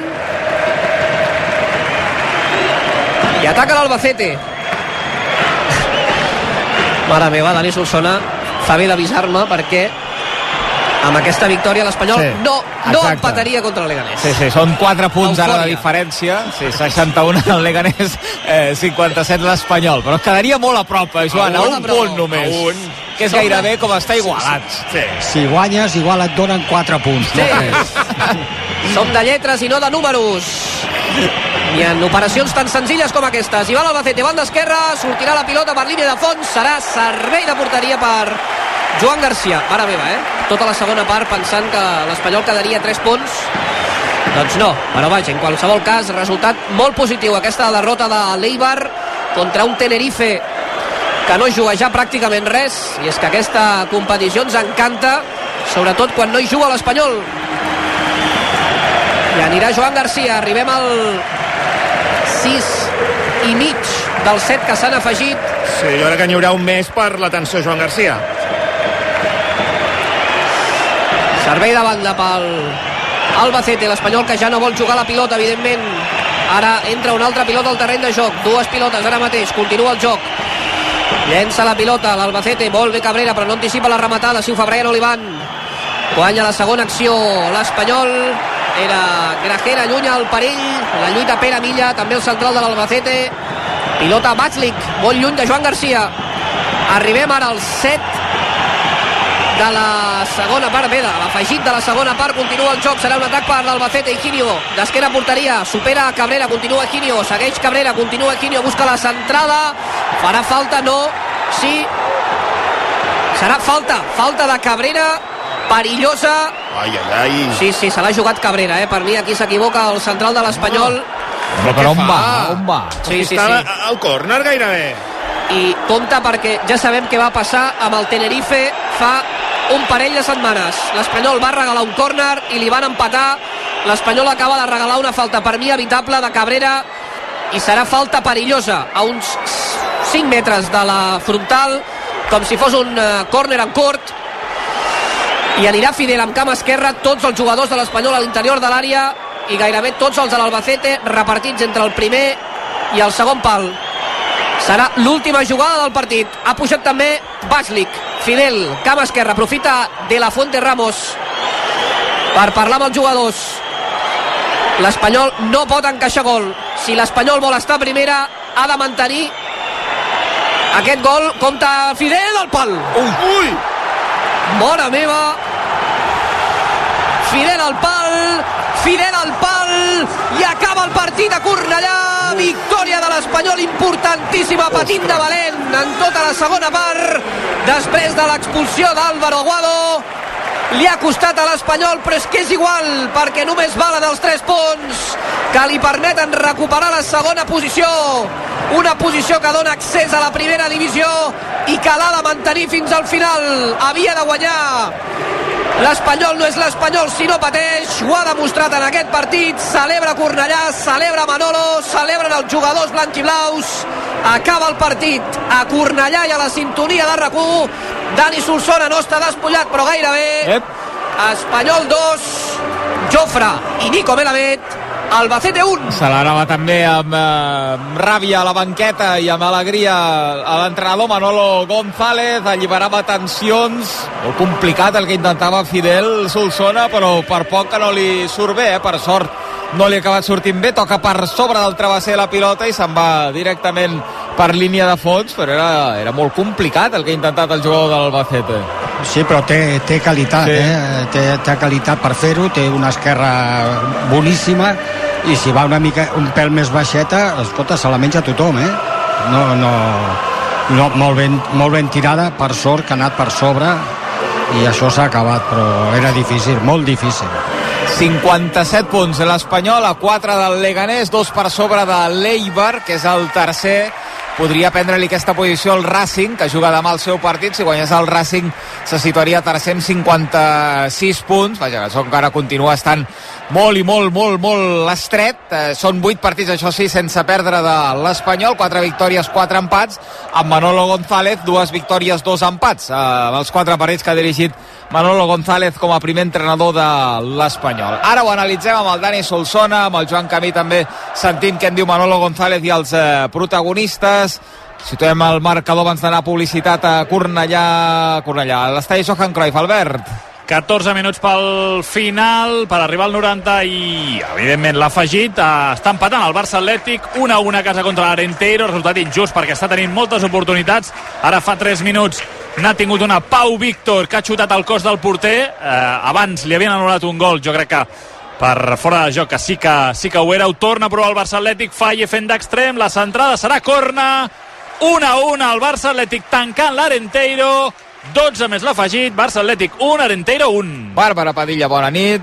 i ataca l'Albacete. Mare meva, Dani Solsona fa bé d'avisar-me, perquè amb aquesta victòria l'Espanyol Sí, no, no exacte. empataria contra el Leganés. Sí, sí, són quatre punts ara de Eufòria. diferència. Sí, seixanta-un el Leganés, eh, cinquanta-set l'Espanyol. Però quedaria molt a prop, eh, Joan, a, A un un, però, punt només. a un. Que és gairebé com estar igualats. Sí. Si guanyes, igual et donen quatre punts. Sí. No tres. Som de lletres i no de números. I en operacions tan senzilles com aquestes. I va l'Albacete, banda esquerra, sortirà la pilota per línia de fons, serà servei de porteria per Joan Garcia. Mare meva, eh? Tota la segona part pensant que l'Espanyol quedaria tres punts. Doncs no, però vaja, en qualsevol cas, resultat molt positiu, aquesta derrota de l'Eibar contra un Tenerife que no juga ja pràcticament res, i és que aquesta competició ens encanta, sobretot quan no hi juga l'Espanyol. I anirà Joan Garcia, arribem al sis i mig dels set que s'han afegit. Sí, jo crec que n'hi haurà un més per l'atenció Joan Garcia. Servei de banda pel Albacete, l'Espanyol que ja no vol jugar la pilota, evidentment. Ara entra una altra pilota al terreny de joc, dues pilotes ara mateix, continua el joc. Llença la pilota l'Albacete, molt bé Cabrera, però no anticipa la rematada, si ho fa Brian Olivan. Guanya la segona acció l'Espanyol, era Grajera, allunya el perill, la lluita Pere Milla, també el central de l'Albacete. Pilota Batzlik, molt lluny de Joan Garcia. Arribem ara al set de la segona part, bé, de l'afegit de la segona part, continua el joc, serà un atac per l'Albacete. Higinio, d'esquena porteria, supera Cabrera, continua Higinio, segueix Cabrera, continua Higinio, busca la centrada, farà falta, no, sí, serà falta, falta de Cabrera, perillosa. Ai, ai, ai. Sí, sí, se l'ha jugat Cabrera, eh? Per mi aquí s'equivoca el central de l'Espanyol. Però, però on va? On va? Sí, sí, Estava sí. al córner gairebé. I compte, perquè ja sabem què va passar amb el Tenerife fa un parell de setmanes. L'Espanyol va regalar un córner i li van empatar. L'Espanyol acaba de regalar una falta, per mi evitable, de Cabrera i serà falta perillosa a uns cinc metres de la frontal, com si fos un córner en cort, i anirà Fidel amb cama esquerra, tots els jugadors de l'Espanyol a l'interior de l'àrea i gairebé tots els de l'Albacete repartits entre el primer i el segon pal. Serà l'última jugada del partit. Ha pujat també Baslik. Fidel, cama esquerra, aprofita De La Fuente Ramos per parlar amb els jugadors. L'Espanyol no pot encaixar gol. Si l'Espanyol vol estar a primera, ha de mantenir aquest gol. Compta Fidel al pal. Ui, ui! Mare meva! Fidel al pal, Fidel al pal, i acaba el partit a Cornellà. Victòria de l'Espanyol importantíssima, patint de valent en tota la segona part, després de l'expulsió d'Álvaro Aguado. Li ha costat a l'Espanyol, però és que és igual, perquè només valen els tres punts que li permeten recuperar la segona posició, una posició que dona accés a la primera divisió i que l'ha de mantenir fins al final. Havia de guanyar. L'Espanyol no és l'Espanyol si no pateix, ho ha demostrat en aquest partit. Celebra Cornellà, celebra Manolo, celebren els jugadors blanquiblaus. Acaba el partit a Cornellà i a la sintonia de RAC u. Dani Solsona no està despullat, però gairebé. Ep. Espanyol dos, Jofre i Nico Melamed. Albacete un. Se l'anava també amb eh, ràbia a la banqueta i amb alegria a l'entrenador Manolo González. Alliberava tensions. Molt complicat el que intentava Fidel Solsona, però per poc que no li surt bé, eh? Per sort no li ha acabat sortint bé. Toca per sobre del travesser la pilota i se'n va directament per línia de fons, però era, era molt complicat el que ha intentat el jugador de l'Albacete. Sí, però té, té qualitat, sí. eh? té, té qualitat per fer-ho, té una esquerra boníssima, i si va una mica un pèl més baixeta, escolta, se la menja tothom, eh? No, no, no molt, ben, molt ben tirada, per sort que ha anat per sobre, i això s'ha acabat, però era difícil, molt difícil. cinquanta-set punts de l'Espanyol, a quatre del Leganés, dos per sobre de l'Eibar, que és el tercer. Podria prendre-li aquesta posició al Racing, que juga demà el seu partit. Si guanyés el Racing se situaria tercer amb cinquanta-sis punts. Vaja, això encara continua estant molt i molt, molt, molt estret. Eh, són vuit partits, això sí, sense perdre de l'Espanyol. Quatre victòries, quatre empats. Amb Manolo González, dues victòries, dos empats. Eh, els quatre partits que ha dirigit Manolo González com a primer entrenador de l'Espanyol. Ara ho analitzem amb el Dani Solsona, amb el Joan Camí també sentint què en diu Manolo González i els eh, protagonistes. Situem el marcador abans d'anar a publicitat a Cornellà, Cornellà, a l'estadi Johan Cruyff. Albert. catorze minuts pel final, per arribar al noranta, i evidentment l'ha afegit. Està empatant el Barça Atlètic, un a un a casa contra l'Arenteiro, resultat injust perquè està tenint moltes oportunitats. Ara fa tres minuts n'ha tingut una Pau Víctor, que ha xutat al cos del porter. Eh, abans li havien anul·lat un gol, jo crec que per fora de joc, que sí que, sí que ho era. Ho torna a provar el Barça Atlètic, Falle fent d'extrem, la centrada serà corna, un a un al Barça Atlètic tancant l'Arenteiro. dotze més l'afegit, Barça Atlètic un, Arenteiro un. Bàrbara Padilla, bona nit.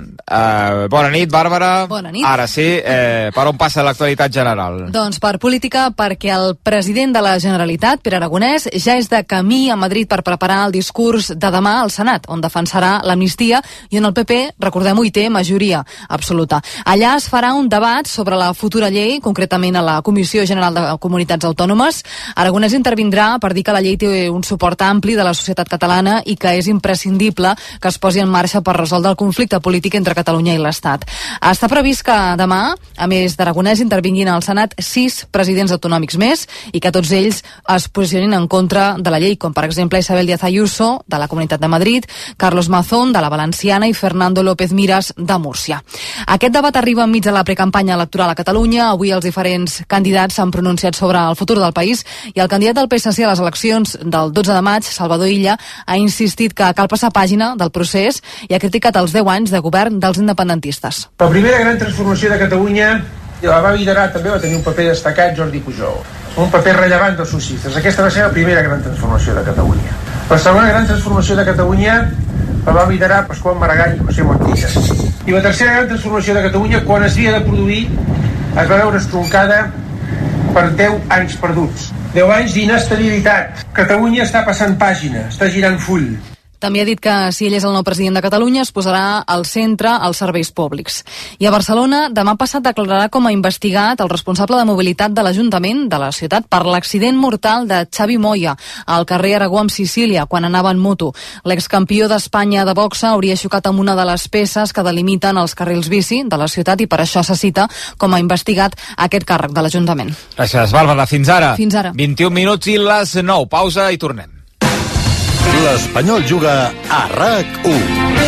Uh, bona nit, Bàrbara. Bona nit. Ara sí, eh, per on passa l'actualitat general? Doncs per política, perquè el president de la Generalitat, Pere Aragonès, ja és de camí a Madrid per preparar el discurs de demà al Senat, on defensarà l'amnistia i on el P P, recordem-ho, hi té majoria absoluta. Allà es farà un debat sobre la futura llei, concretament a la Comissió General de Comunitats Autònomes. Aragonès intervindrà per dir que la llei té un suport ampli de la societat catalana i que és imprescindible que es posi en marxa per resoldre el conflicte polític entre Catalunya i l'Estat. Està previst que demà, a més d'Aragonès, intervinguin al Senat sis presidents autonòmics més i que tots ells es posicionin en contra de la llei, com per exemple Isabel Díaz Ayuso, de la Comunitat de Madrid, Carlos Mazón, de la Valenciana, i Fernando López Miras, de Múrcia. Aquest debat arriba enmig de la precampanya electoral a Catalunya. Avui els diferents candidats s'han pronunciat sobre el futur del país i el candidat del P S C a les eleccions del dotze de maig, Salvador Illa, ha insistit que cal passar pàgina del procés i ha criticat els deu anys de govern dels independentistes. La primera gran transformació de Catalunya la va liderar, també va tenir un paper destacat, Jordi Pujol, un paper rellevant dels socialistes. Aquesta va ser la primera gran transformació de Catalunya. La segona gran transformació de Catalunya la va liderar Pasqual Maragall i José Montilla. I la tercera gran transformació de Catalunya, quan es havia de produir, es va veure estroncada per deu anys perduts. deu anys d'inestabilitat. Catalunya està passant pàgina, està girant full. També ha dit que si ell és el nou president de Catalunya es posarà al centre els serveis públics. I a Barcelona, demà passat declararà com a investigat el responsable de mobilitat de l'Ajuntament de la ciutat per l'accident mortal de Xavi Moya al carrer Aragó amb Sicília quan anava en moto. L'excampió d'Espanya de boxa hauria xocat amb una de les peces que delimiten els carrils bici de la ciutat i per això se cita com a investigat aquest càrrec de l'Ajuntament. Gràcies, Bàrbara. Fins ara. Fins ara. vint-i-un minuts i les nou. Pausa i tornem. L'Espanyol juga a RAC u.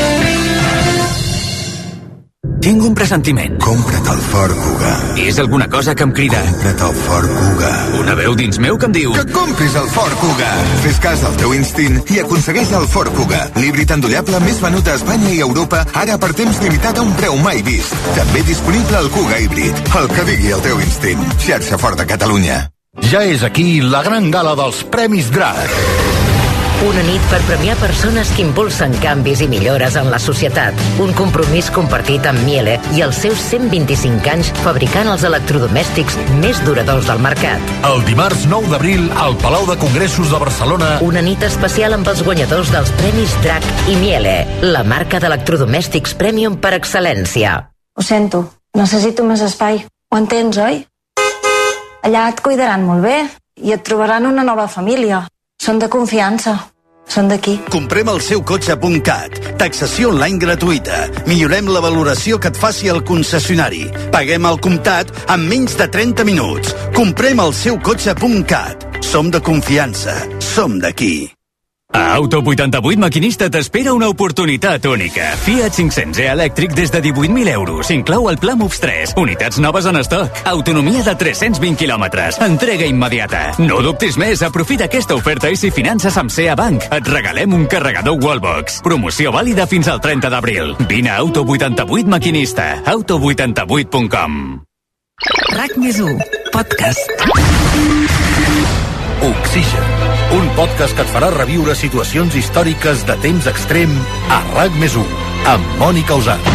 Tinc un pressentiment. Compra't el Ford Kuga. És alguna cosa que em crida. Compra't el Ford Kuga. Una veu dins meu que em diu... Que compris el Ford Kuga. Fes cas al teu instint i aconsegueix el Ford Kuga. L'híbrid endollable més venut a Espanya i Europa, ara per temps limitat a un preu mai vist. També disponible el Kuga híbrid. El que digui el teu instint. Xarxa Ford de Catalunya. Ja és aquí la gran gala dels Premis Drac. Una nit per premiar persones que impulsen canvis i millores en la societat. Un compromís compartit amb Miele i els seus cent vint-i-cinc anys fabricant els electrodomèstics més duradors del mercat. El dimarts nou d'abril al Palau de Congressos de Barcelona. Una nit especial amb els guanyadors dels Premis Drac i Miele, la marca d'electrodomèstics premium per excel·lència. Ho sento, necessito més espai. Ho entens, oi? Allà et cuidaran molt bé i et trobaran una nova família. Són de confiança. Són d'aquí. Comprem el seu cotxe.cat. Taxació online gratuïta. Millorem la valoració que et faci el concessionari. Paguem al comptat en menys de trenta minuts. Comprem el seu cotxe.cat. Som de confiança. Som d'aquí. A Auto vuitanta-vuit Maquinista t'espera una oportunitat única. Fiat cinc-cents e elèctric des de divuit mil euros. Inclou el Pla Moves tres. Unitats noves en estoc. Autonomia de tres-cents vint quilòmetres. Entrega immediata. No dubtis més. Aprofita aquesta oferta i si finances amb C E A Bank, et regalem un carregador Wallbox. Promoció vàlida fins al trenta d'abril. Vine a Auto vuitanta-vuit Maquinista. auto vuitanta-vuit punt com. RAC més u, podcast. Oxigen, un podcast que et farà reviure situacions històriques de temps extrem a RAC més u, amb Mònica Usat.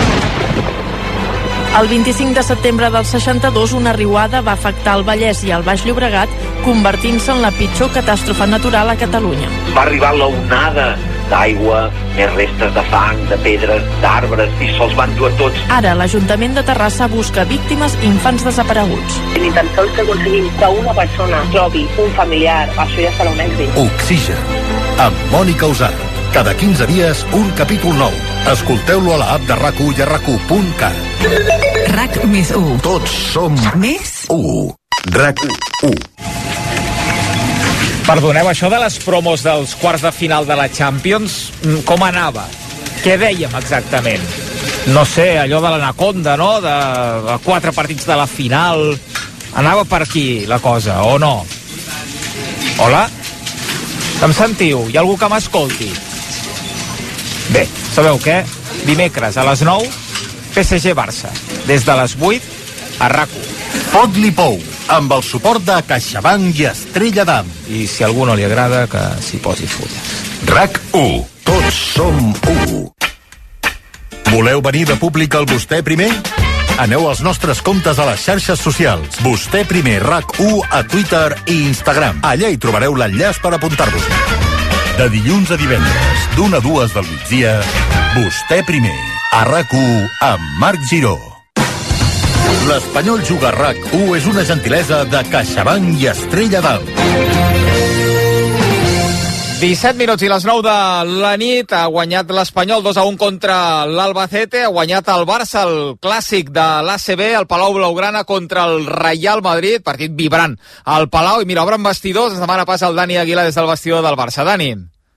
El vint-i-cinc de setembre del seixanta-dos, una riuada va afectar el Vallès i el Baix Llobregat, convertint-se en la pitjor catàstrofe natural a Catalunya. Va arribar l'onada d'aigua, més restes de fang, de pedres, d'arbres, i se'ls van dur a tots. Ara, l'Ajuntament de Terrassa busca víctimes i infants desapareguts. Ni tan sols que aconseguim que una persona trobi un familiar, això ja serà un èxit. Oxigen, amb Mònica Usat. Cada quinze dies, un capítol nou. Escolteu-lo a l'app de RAC u i a RAC u punt cat. RAC més u. Tots som més u. RAC u. Perdoneu, això de les promos dels quarts de final de la Champions, com anava? Què dèiem exactament? No sé, allò de l'Anaconda, no? De, de quatre partits de la final. Anava per aquí, la cosa, o no? Hola? Em sentiu? Hi ha algú que m'escolti? Bé, sabeu què? Dimecres a les nou, P S G-Barça. Des de les vuit, a RAC u. Fot-li pou, amb el suport de CaixaBank i Estrella d'Am. I si a algú no li agrada, que s'hi posi fulles. RAC u. Tots som u. Voleu venir de públic al Vostè Primer? Aneu als nostres comptes a les xarxes socials. Vostè Primer RAC u a Twitter i Instagram. Allà hi trobareu l'enllaç per apuntar-vos. De dilluns a divendres, d'una a dues del migdia, Vostè Primer, a RAC u amb Marc Giró. L'Espanyol juga a RAC u és una gentilesa de CaixaBank i Estrella d'Am. disset minuts i les nou de la nit. Ha guanyat l'Espanyol dos a un contra l'Albacete. Ha guanyat el Barça, el clàssic de l'A C B, el Palau Blaugrana contra el Real Madrid. Partit vibrant al Palau. I mira, obren vestidors. Es demana pas al Dani Aguilar des del vestidor del Barça. Dani.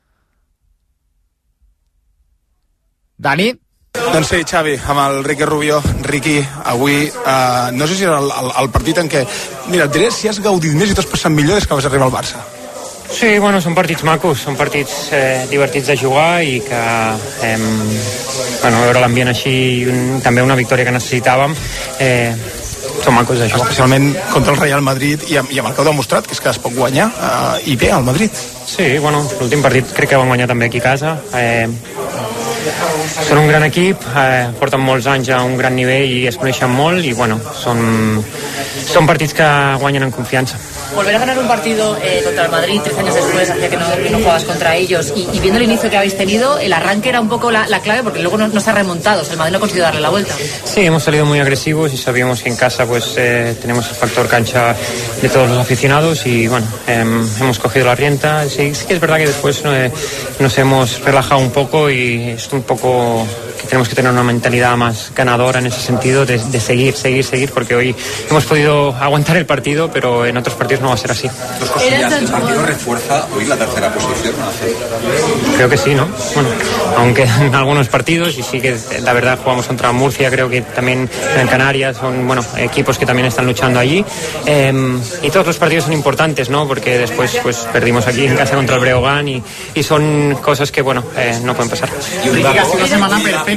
Dani? Doncs sí, Xavi, amb el Riqui Rubio. Riqui, avui, eh, no sé si era el, el, el partit en què... Mira, et diré si has gaudit més i t'has passat millor des que vas arribar al Barça. Sí, bueno, són partits macos, són partits eh, divertits de jugar i que eh, bueno, veure l'ambient així i un, també una victòria que necessitàvem eh, són macos de jugar. Especialment contra el Real Madrid i amb, i amb el que heu demostrat, que és que es pot guanyar eh, i bé al Madrid. Sí, bueno, l'últim partit crec que van guanyar també aquí a casa. Eh, són un gran equip, eh, porten molts anys a un gran nivell i es coneixen molt i bueno, són son partits que guanyen en confianza. Volver a ganar un partido eh, contra el Madrid tres años después, hacía que no, que no jugabas contra ellos, y, y viendo el inicio que habéis tenido, el arranque era un poco la, la clave, porque luego no, no se ha remontado, o sea, el Madrid no ha conseguido darle la vuelta. Sí, hemos salido muy agresivos y sabíamos que en casa pues eh, tenemos el factor cancha de todos los aficionados y bueno, eh, hemos cogido la rienda. Sí, sí que es verdad que después eh, nos hemos relajado un poco y es un poco que tenemos que tener una mentalidad más ganadora en ese sentido, de, de seguir, seguir, seguir, porque hoy hemos podido aguantar el partido, pero en otros partidos no va a ser así. Dos cosillas, ¿el partido refuerza hoy la tercera posición? Creo que sí, ¿no? Bueno, aunque en algunos partidos, y sí que la verdad jugamos contra Murcia, creo que también en Canarias, son bueno equipos que también están luchando allí, eh, y todos los partidos son importantes, ¿no? Porque después pues perdimos aquí en casa contra el Breogán y, y son cosas que bueno, eh, no pueden pasar. Una semana perfecta.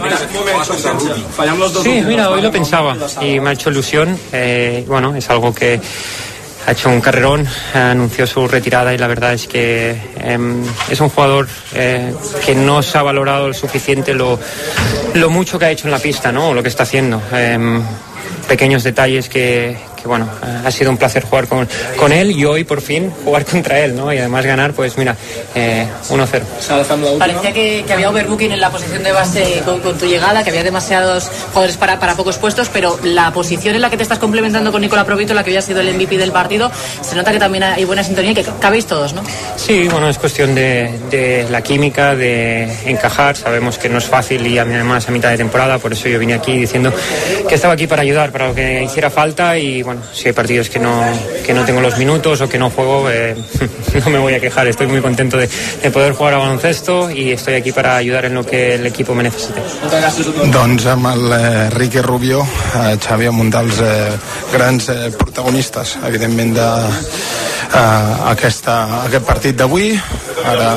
Sí, mira, hoy lo pensaba y me ha hecho ilusión, eh, bueno, es algo que ha hecho un carrerón, anunció su retirada y la verdad es que eh, es un jugador eh, que no se ha valorado lo suficiente lo, lo mucho que ha hecho en la pista, ¿no? Lo que está haciendo. Eh, pequeños detalles que, que bueno, ha sido un placer jugar con, con él y hoy por fin jugar contra él, ¿no? Y además ganar, pues mira, eh, uno cero. Parecía que, que había overbooking en la posición de base con, con tu llegada, que había demasiados jugadores para, para pocos puestos, pero la posición en la que te estás complementando con Nicola Provito, la que había sido el M V P del partido, se nota que también hay buena sintonía y que cabéis todos, ¿no? Sí, bueno, es cuestión de, de la química, de encajar. Sabemos que no es fácil y además a mitad de temporada, por eso yo vine aquí diciendo que estaba aquí para ayudar, para lo que hiciera falta y bueno, si hay partidos que no, que no tengo los minutos o que no juego, eh, no me voy a quejar. Estoy muy contento de, de poder jugar a baloncesto y estoy aquí para ayudar en lo que el equipo me necesite. Doncs amb el eh, Ricky Rubio, eh, Xavi, un dels eh, grans eh, protagonistes, evidentment, de eh, aquesta, aquest partit d'avui. Ara,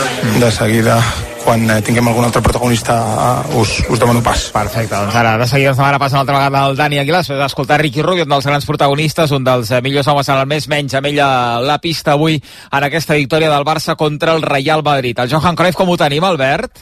de seguida, quan eh, tinguem algun altre protagonista uh, us, us demano pas. Perfecte, doncs ara de seguida ens demana pas una altra vegada el Dani Aguilar, després d'escoltar Ricky Rubio, un dels grans protagonistes, un dels eh, millors homes en el més menys amb ella la pista avui en aquesta victòria del Barça contra el Real Madrid. El Johan Cruyff, com ho tenim, Albert?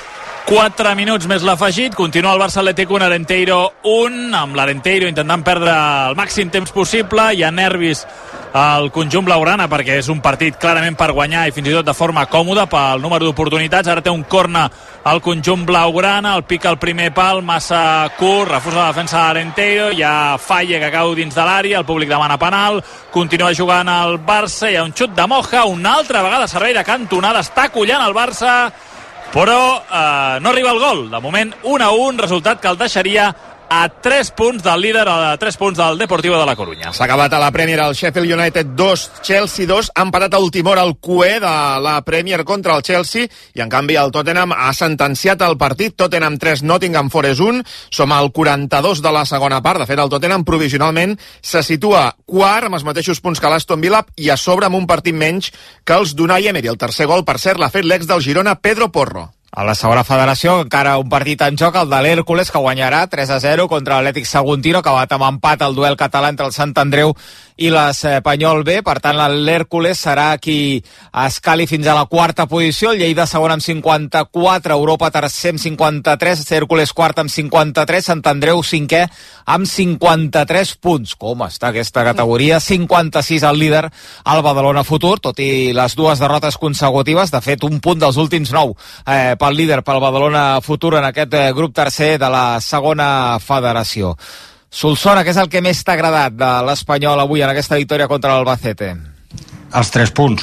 quatre minuts més l'afegit, continua el Barça Atlético un, Arenteiro un, amb l'Arenteiro intentant perdre el màxim temps possible, hi ha nervis al conjunt blaugrana perquè és un partit clarament per guanyar i fins i tot de forma còmoda pel número d'oportunitats. Ara té un corner al conjunt blaugrana, el pica el primer pal, massa curt, refusa la defensa d'Arenteiro, hi ha Falle que cau dins de l'àrea, el públic demana penal, continua jugant el Barça, hi ha un xut de Moja, una altra vegada servei de cantonada, està collant el Barça, però eh, no arriba el gol. De moment un a un, resultat que el deixaria a tres punts del líder, a tres punts del Deportivo de la Coruña. S'ha acabat a la Premier el Sheffield United dos, Chelsea dos, ha empatat a última hora el Q E de la Premier contra el Chelsea i en canvi el Tottenham ha sentenciat el partit. Tottenham tres, Nottingham Forest un, som al quaranta-dos de la segona part. De fet, el Tottenham provisionalment se situa quart amb els mateixos punts que l'Aston Villa i a sobre amb un partit menys que els d'Unai Emery. El tercer gol, per cert, l'ha fet l'ex del Girona, Pedro Porro. A la segona federació encara un partit en joc, el de l'Hèrcules, que guanyarà tres a zero contra l'Atlètic Saguntino, que va amb empat el duel català entre el Sant Andreu i l'Espanyol B. Per tant, l'Hèrcules serà qui escali fins a la quarta posició. El Lleida segon amb cinquanta-quatre, Europa tercer amb cinquanta-tres, Hèrcules quart amb cinquanta-tres, Sant Andreu cinquè amb cinquanta-tres punts. Com està aquesta categoria? cinquanta-sis el líder, el Badalona Futur, tot i les dues derrotes consecutives. De fet, un punt dels últims nou eh, pel líder, pel Badalona Futur, en aquest eh, grup tercer de la segona federació. Solsona, què és el que més t'ha agradat de l'Espanyol avui en aquesta victòria contra l'Albacete? Els tres punts.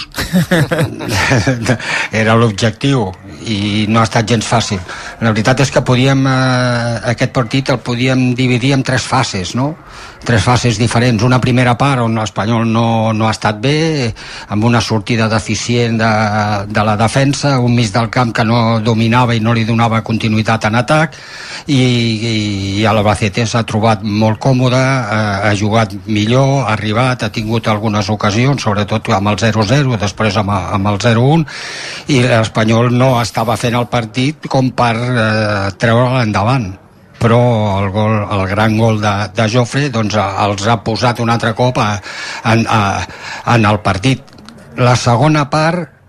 Era l'objectiu i no ha estat gens fàcil. La veritat és que podíem, eh, aquest partit el podíem dividir en tres fases, no? Tres fases diferents. Una primera part on l'Espanyol no, no ha estat bé, amb una sortida deficient de, de la defensa, un mig del camp que no dominava i no li donava continuïtat en atac, i, i, i l'Albacete s'ha trobat molt còmode, eh, ha jugat millor, ha arribat, ha tingut algunes ocasions, sobretot amb el zero zero, després amb, amb el zero un, i l'Espanyol no estava fent el partit com per eh, treure-lo endavant. Però el, gol, el gran gol de, de Jofre doncs, els ha posat un altre cop a, a, a, en el partit. La segona part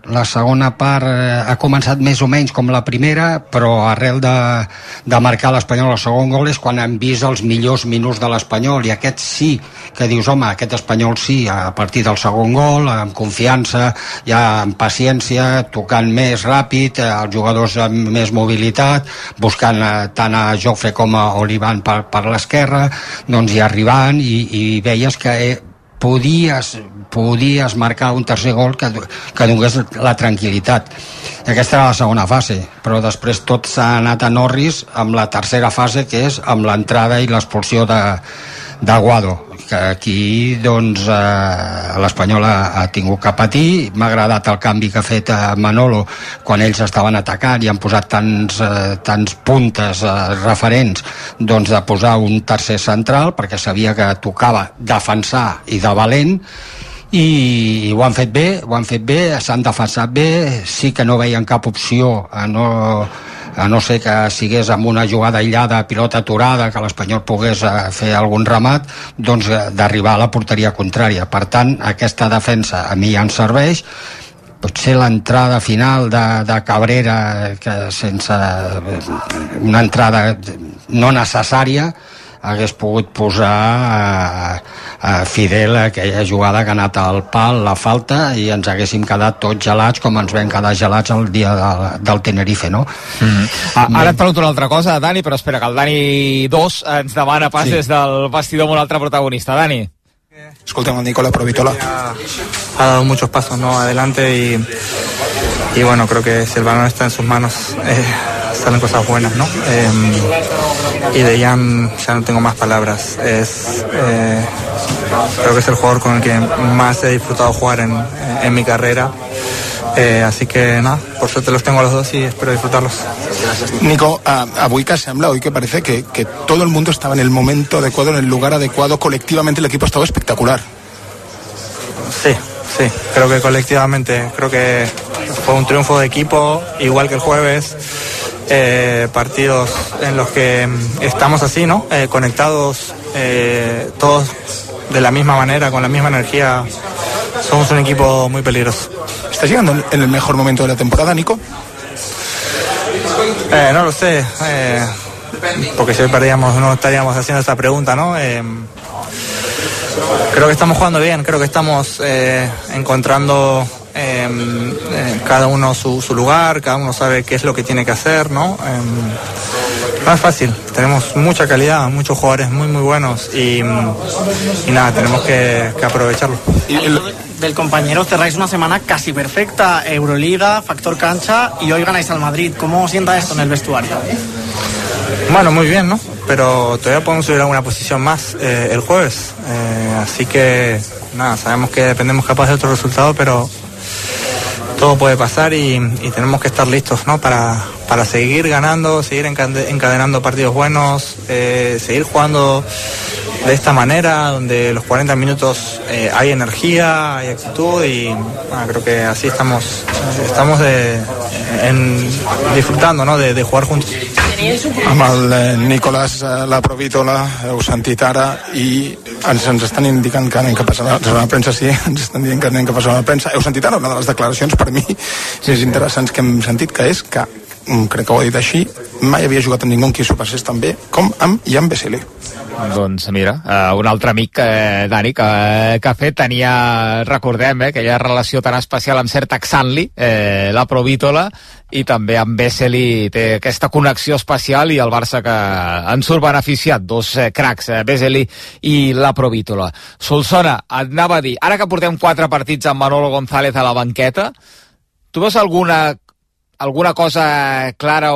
la segona part eh, ha començat més o menys com la primera, però arrel de, de marcar l'Espanyol el segon gol és quan hem vist els millors minuts de l'Espanyol, i aquest sí que dius, home, aquest Espanyol sí, a partir del segon gol, amb confiança, ja amb paciència, tocant més ràpid, eh, els jugadors amb més mobilitat, buscant eh, tant a Jofre com a Olivan per, per l'esquerra, doncs hi arribant, i, i veies que eh, podies, podies marcar un tercer gol que, que donés la tranquil·litat. Aquesta era la segona fase, però després tot s'ha anat a Norris amb la tercera fase, que és amb l'entrada i l'expulsió de, de Guado, que aquí doncs eh, l'Espanyol ha, ha tingut que patir. M'ha agradat el canvi que ha fet a Manolo quan ells estaven atacant i han posat tants, eh, tants puntes eh, referents, doncs de posar un tercer central, perquè sabia que tocava defensar i de valent, i, i ho han fet bé, ho han fet bé, s'han defensat bé, sí que no veien cap opció a no, a no ser que sigués amb una jugada aïllada, pilota aturada, que l'Espanyol pogués fer algun remat, doncs d'arribar a la porteria contrària. Per tant, aquesta defensa a mi ja em serveix. Potser l'entrada final de, de Cabrera, que sense una entrada no necessària, hagués pogut posar a, a Fidel aquella jugada que ha anat al pal, la falta, i ens haguéssim quedat tots gelats com ens vam quedar gelats el dia de, del Tenerife, no? Mm-hmm. Ah, ara et pregunto una altra cosa, Dani, però espera, que el Dani dos ens demana pas sí. des del vestidor amb un altre protagonista. Dani. Escoltem, el Nicola Provitola ha dado muchos pasos, ¿no?, adelante, y, y bueno, creo que si el balón está en sus manos eh, salen cosas buenas, ¿no? Eh, y de Jan ya no tengo más palabras. Es, eh, creo que es el jugador con el que más he disfrutado jugar en, en mi carrera. Eh, así que nada, por suerte los tengo a los dos y espero disfrutarlos. Nico, uh, avui que sembla, hoy que parece que, que todo el mundo estaba en el momento adecuado, en el lugar adecuado, colectivamente el equipo estaba espectacular. Sí, sí, creo que colectivamente, creo que fue un triunfo de equipo, igual que el jueves. Eh, partidos en los que estamos así, ¿no? Eh, conectados, eh, todos de la misma manera, con la misma energía. Somos un equipo muy peligroso. ¿Estás llegando en el mejor momento de la temporada, Nico? Eh, no lo sé, eh, porque si hoy perdíamos no estaríamos haciendo esta pregunta, ¿no? Eh, creo que estamos jugando bien, creo que estamos eh, encontrando eh, eh, cada uno su, su lugar, cada uno sabe qué es lo que tiene que hacer, ¿no? Eh, no es fácil, tenemos mucha calidad, muchos jugadores muy muy buenos y, y nada, tenemos que, que aprovecharlo. Del compañero cerráis una semana casi perfecta, Euroliga, factor cancha, y hoy ganáis al Madrid. ¿Cómo sienta esto en el vestuario? Bueno, muy bien, ¿no? Pero todavía podemos subir a una posición más eh, el jueves, eh, así que nada, sabemos que dependemos capaz de otro resultado, pero todo puede pasar y, y tenemos que estar listos, ¿no? Para, para seguir ganando, seguir encadenando partidos buenos, eh, seguir jugando de esta manera, donde los cuarenta minutos eh, hay energía, hay actitud, y ah, creo que así estamos estamos de, en, disfrutando, ¿no?, de, de jugar juntos. Amb el eh, Nicolás eh, la Provitola, heu sentit ara, i ens, ens estan indicant que anem cap a la zona de premsa, sí, ens estan dient que anem cap a la zona de premsa. Heu sentit ara una de les declaracions per mi més interessants que hem sentit, que és que, crec que ho ha dit així, mai havia jugat amb ningú qui s'ho passés tan bé com amb Jan Vesely. Doncs mira, uh, un altre amic, eh, Dani, que, que ha fet, tenia, recordem, eh, aquella relació tan especial amb Sertac Sanli, eh, la Provítola, i també amb Vesely té aquesta connexió especial, i el Barça que en surt beneficiat, dos eh, cracs, eh, Vesely i la Provítola. Solsona, et anava a dir, ara que portem quatre partits amb Manolo González a la banqueta, tu veus alguna alguna cosa clara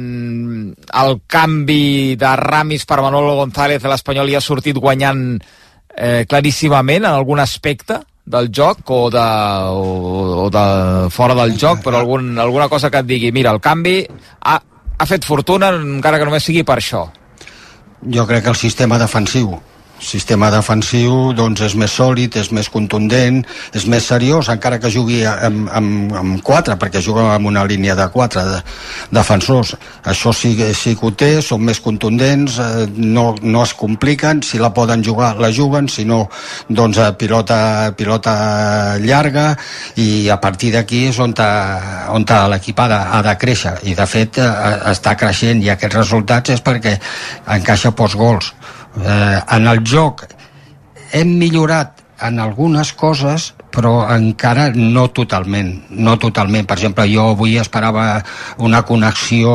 on el canvi de Ramis per Manolo González a l'Espanyol hi ha sortit guanyant eh, claríssimament en algun aspecte del joc o de, o, o de fora del joc, però algun, alguna cosa que et digui, mira, el canvi ha, ha fet fortuna encara que només sigui per això? Jo crec que el sistema defensiu sistema defensiu doncs és més sòlid, és més contundent, és més seriós, encara que jugui amb, amb, amb quatre, perquè juga amb una línia de quatre de, defensors. Això sí, sí que ho té, són més contundents, eh, no, no es compliquen, si la poden jugar, la juguen, si no, doncs eh, pilota, pilota llarga, i a partir d'aquí és on, ta, on ta l'equip ha, de, ha de créixer, i de fet eh, està creixent, i aquests resultats és perquè encaixa pocs gols. Eh, en el joc hem millorat en algunes coses, però encara no totalment, no totalment. Per exemple, jo avui esperava una connexió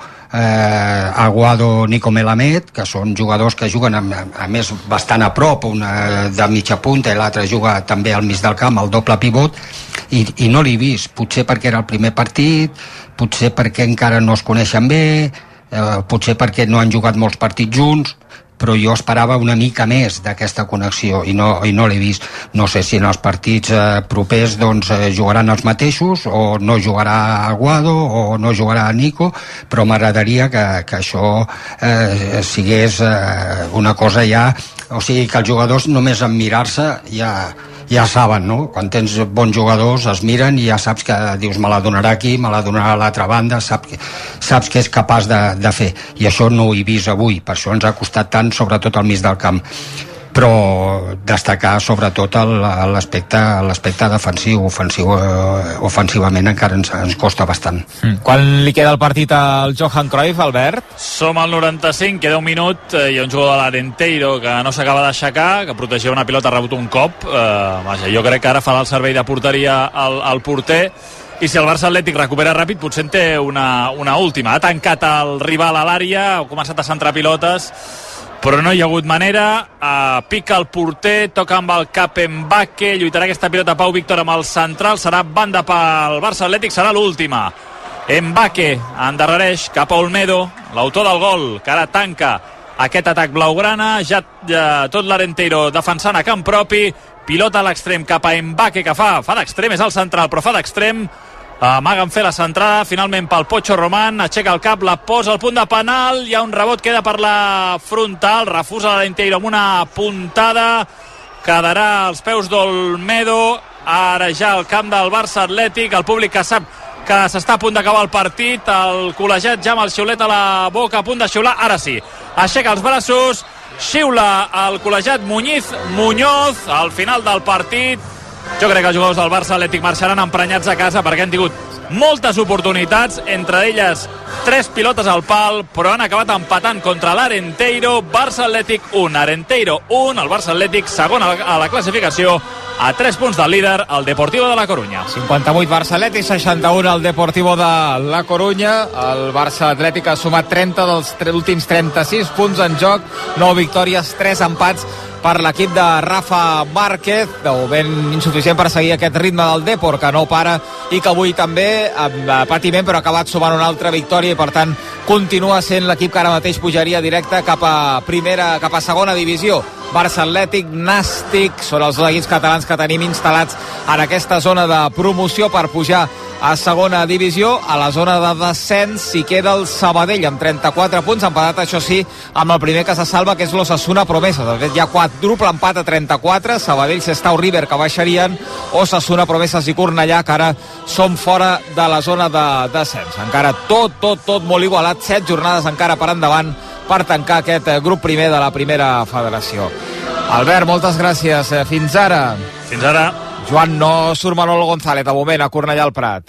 eh, Aguado-Nico Melamed, que són jugadors que juguen a, a més bastant a prop, una de mitja punta i l'altra juga també al mig del camp, al doble pivot, i, i no l'he vist, potser perquè era el primer partit, potser perquè encara no es coneixen bé, eh, potser perquè no han jugat molts partits junts, però jo esperava una mica més d'aquesta connexió i no, i no l'he vist. No sé si en els partits eh, propers doncs, eh, jugaran els mateixos, o no jugarà Aguado, o no jugarà Nico, però m'agradaria que, que això eh, sigués eh, una cosa ja, o sigui, que els jugadors només en mirar-se ja, ja saben, no? Quan tens bons jugadors es miren i ja saps que dius me la donarà aquí, me la donarà a l'altra banda, saps que, saps que és capaç de, de fer, i això no ho he vist avui, per això ens ha costat tant, sobretot al mig del camp. Però destacar sobretot l'aspecte l'aspecte defensiu, ofensiu, eh, ofensivament encara ens, ens costa bastant. Mm. Quan li queda el partit al Johan Cruyff, Albert? Som al noranta-cinc, queda un minut, eh, hi ha un jugador de l'Arenteiro que no s'acaba d'aixecar, que protegia una pilota, ha rebut un cop, eh, vaja, jo crec que ara farà el servei de porteria al, al porter, i si el Barça Atlètic recupera ràpid potser en té una, una última. Ha tancat el rival a l'àrea, ha començat a centrar pilotes, però no hi ha hagut manera. Uh, pica el porter, toca amb el cap Mbacké, lluitarà aquesta pilota Pau Víctor amb el central, serà banda pel Barça Atlètic, serà l'última. Mbacké endarrereix cap a Olmedo, l'autor del gol, que ara tanca aquest atac blaugrana, ja, ja tot l'Arenteiro defensant a camp propi, pilota a l'extrem cap a Mbacké, que fa, fa d'extrem, és el central, però fa d'extrem, amaguen fer la centrada, finalment pel Pocho Román, aixeca el cap, la posa al punt de penal, hi ha un rebot, queda per la frontal, refusa l'Arenteiro amb una puntada, quedarà als peus d'Olmedo, ara ja al camp del Barça Atlètic, el públic que sap que s'està a punt d'acabar el partit, el col·legiat ja amb el xiulet a la boca, a punt de xiular, ara sí, aixeca els braços, xiula el col·legiat Muñiz Muñoz al final del partit. Jo crec que els jugadors del Barça Atlètic marxaran emprenyats a casa perquè han tingut moltes oportunitats, entre elles tres pilotes al pal, però han acabat empatant contra l'Arenteiro. Barça Atlètic un, Arenteiro un, el Barça Atlètic segon a la, a la classificació, a tres punts del líder, el Deportivo de la Coruña. cinquanta-vuit Barça Atlètic, seixanta-un el Deportivo de la Coruña. El Barça Atlètic ha sumat trenta dels últims trenta-sis punts en joc, nou victòries, tres empats per l'equip de Rafa Márquez, de moment insuficient per seguir aquest ritme del Depor, que no para i que avui també, amb patiment, però ha acabat sumant una altra victòria i per tant continua sent l'equip que ara mateix pujaria directe cap a primera, cap a segona divisió. Barça Atlètic, Nàstic, són els dos equips catalans que tenim instal·lats en aquesta zona de promoció per pujar a segona divisió. A la zona de descens s'hi queda el Sabadell amb trenta-quatre punts, empatat això sí amb el primer que se salva, que és l'Osasuna Promesa. De fet hi ha quadruple empat a trenta-quatre, Sabadell, Sestao, River que baixarien, Osasuna, Promeses i Cornellà que ara són fora de la zona de descens. Encara tot, tot, tot molt igualat, set jornades encara per endavant per tancar aquest grup primer de la primera federació. Albert, moltes gràcies. Fins ara. Fins ara. Joan, no surt Manolo González de moment a Cornellà al Prat.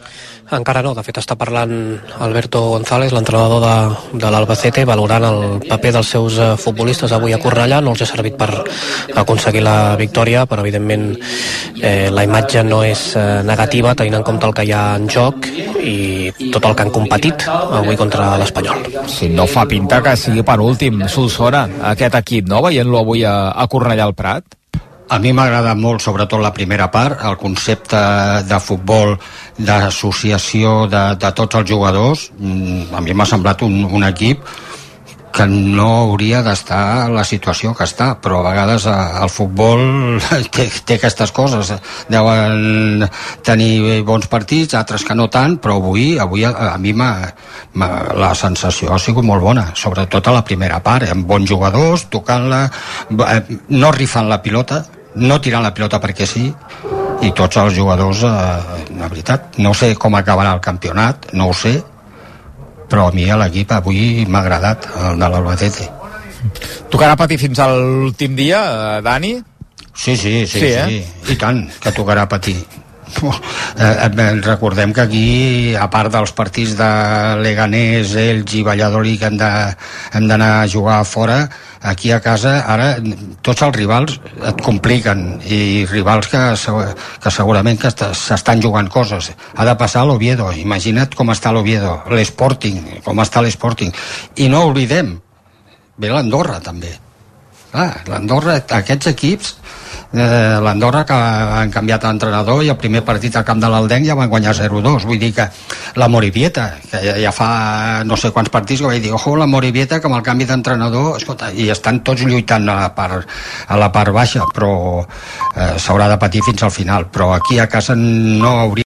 Encara no, de fet està parlant Alberto González, l'entrenador de, de l'Albacete, valorant el paper dels seus uh, futbolistes avui a Cornellà. No els ha servit per aconseguir la victòria, però evidentment eh, la imatge no és uh, negativa, tenint en compte el que hi ha en joc i tot el que han competit avui contra l'Espanyol. Sí, no fa pinta que sigui penúltim Solsona aquest equip, no? Veient-lo avui a, a Cornellà al Prat. A mi m'agrada molt, sobretot la primera part, el concepte de futbol, d'associació de, de tots els jugadors. A mi m'ha semblat un, un equip que no hauria d'estar la situació que està, però a vegades el futbol té, té aquestes coses, deuen tenir bons partits, altres que no tant, però avui, avui a, a mi m'ha, m'ha, la sensació ha sigut molt bona, sobretot a la primera part, amb bons jugadors, tocant-la, no rifant la pilota, no tirant la pilota perquè sí, i tots els jugadors, eh, la veritat, no sé com acabarà el campionat, no ho sé, però a mi l'equip avui m'ha agradat, el de l'Albacete. Tocarà patir fins a l'últim dia, Dani? Sí, sí, sí, sí, eh? sí, i tant que tocarà patir. Eh, recordem que aquí, a part dels partits de Leganés, Elx i Valladolid que hem de, hem d'anar a jugar fora, aquí a casa ara tots els rivals et compliquen, i rivals que, que segurament que s'estan jugant coses. Ha de passar a l'Oviedo, imagina't com està l'Oviedo, l'Sporting, com està l'Sporting, i no oblidem, ve l'Andorra també. Ah, l'Andorra, aquests equips, eh, l'Andorra que han canviat d'entrenador i el primer partit al camp de l'Aldenc ja van guanyar zero dos, vull dir que la Morivieta, que ja, ja fa no sé quants partits que vaig dir, ojo, la Morivieta que amb el canvi d'entrenador, escolta, i estan tots lluitant a la part, a la part baixa, però eh, s'haurà de patir fins al final, però aquí a casa no hauria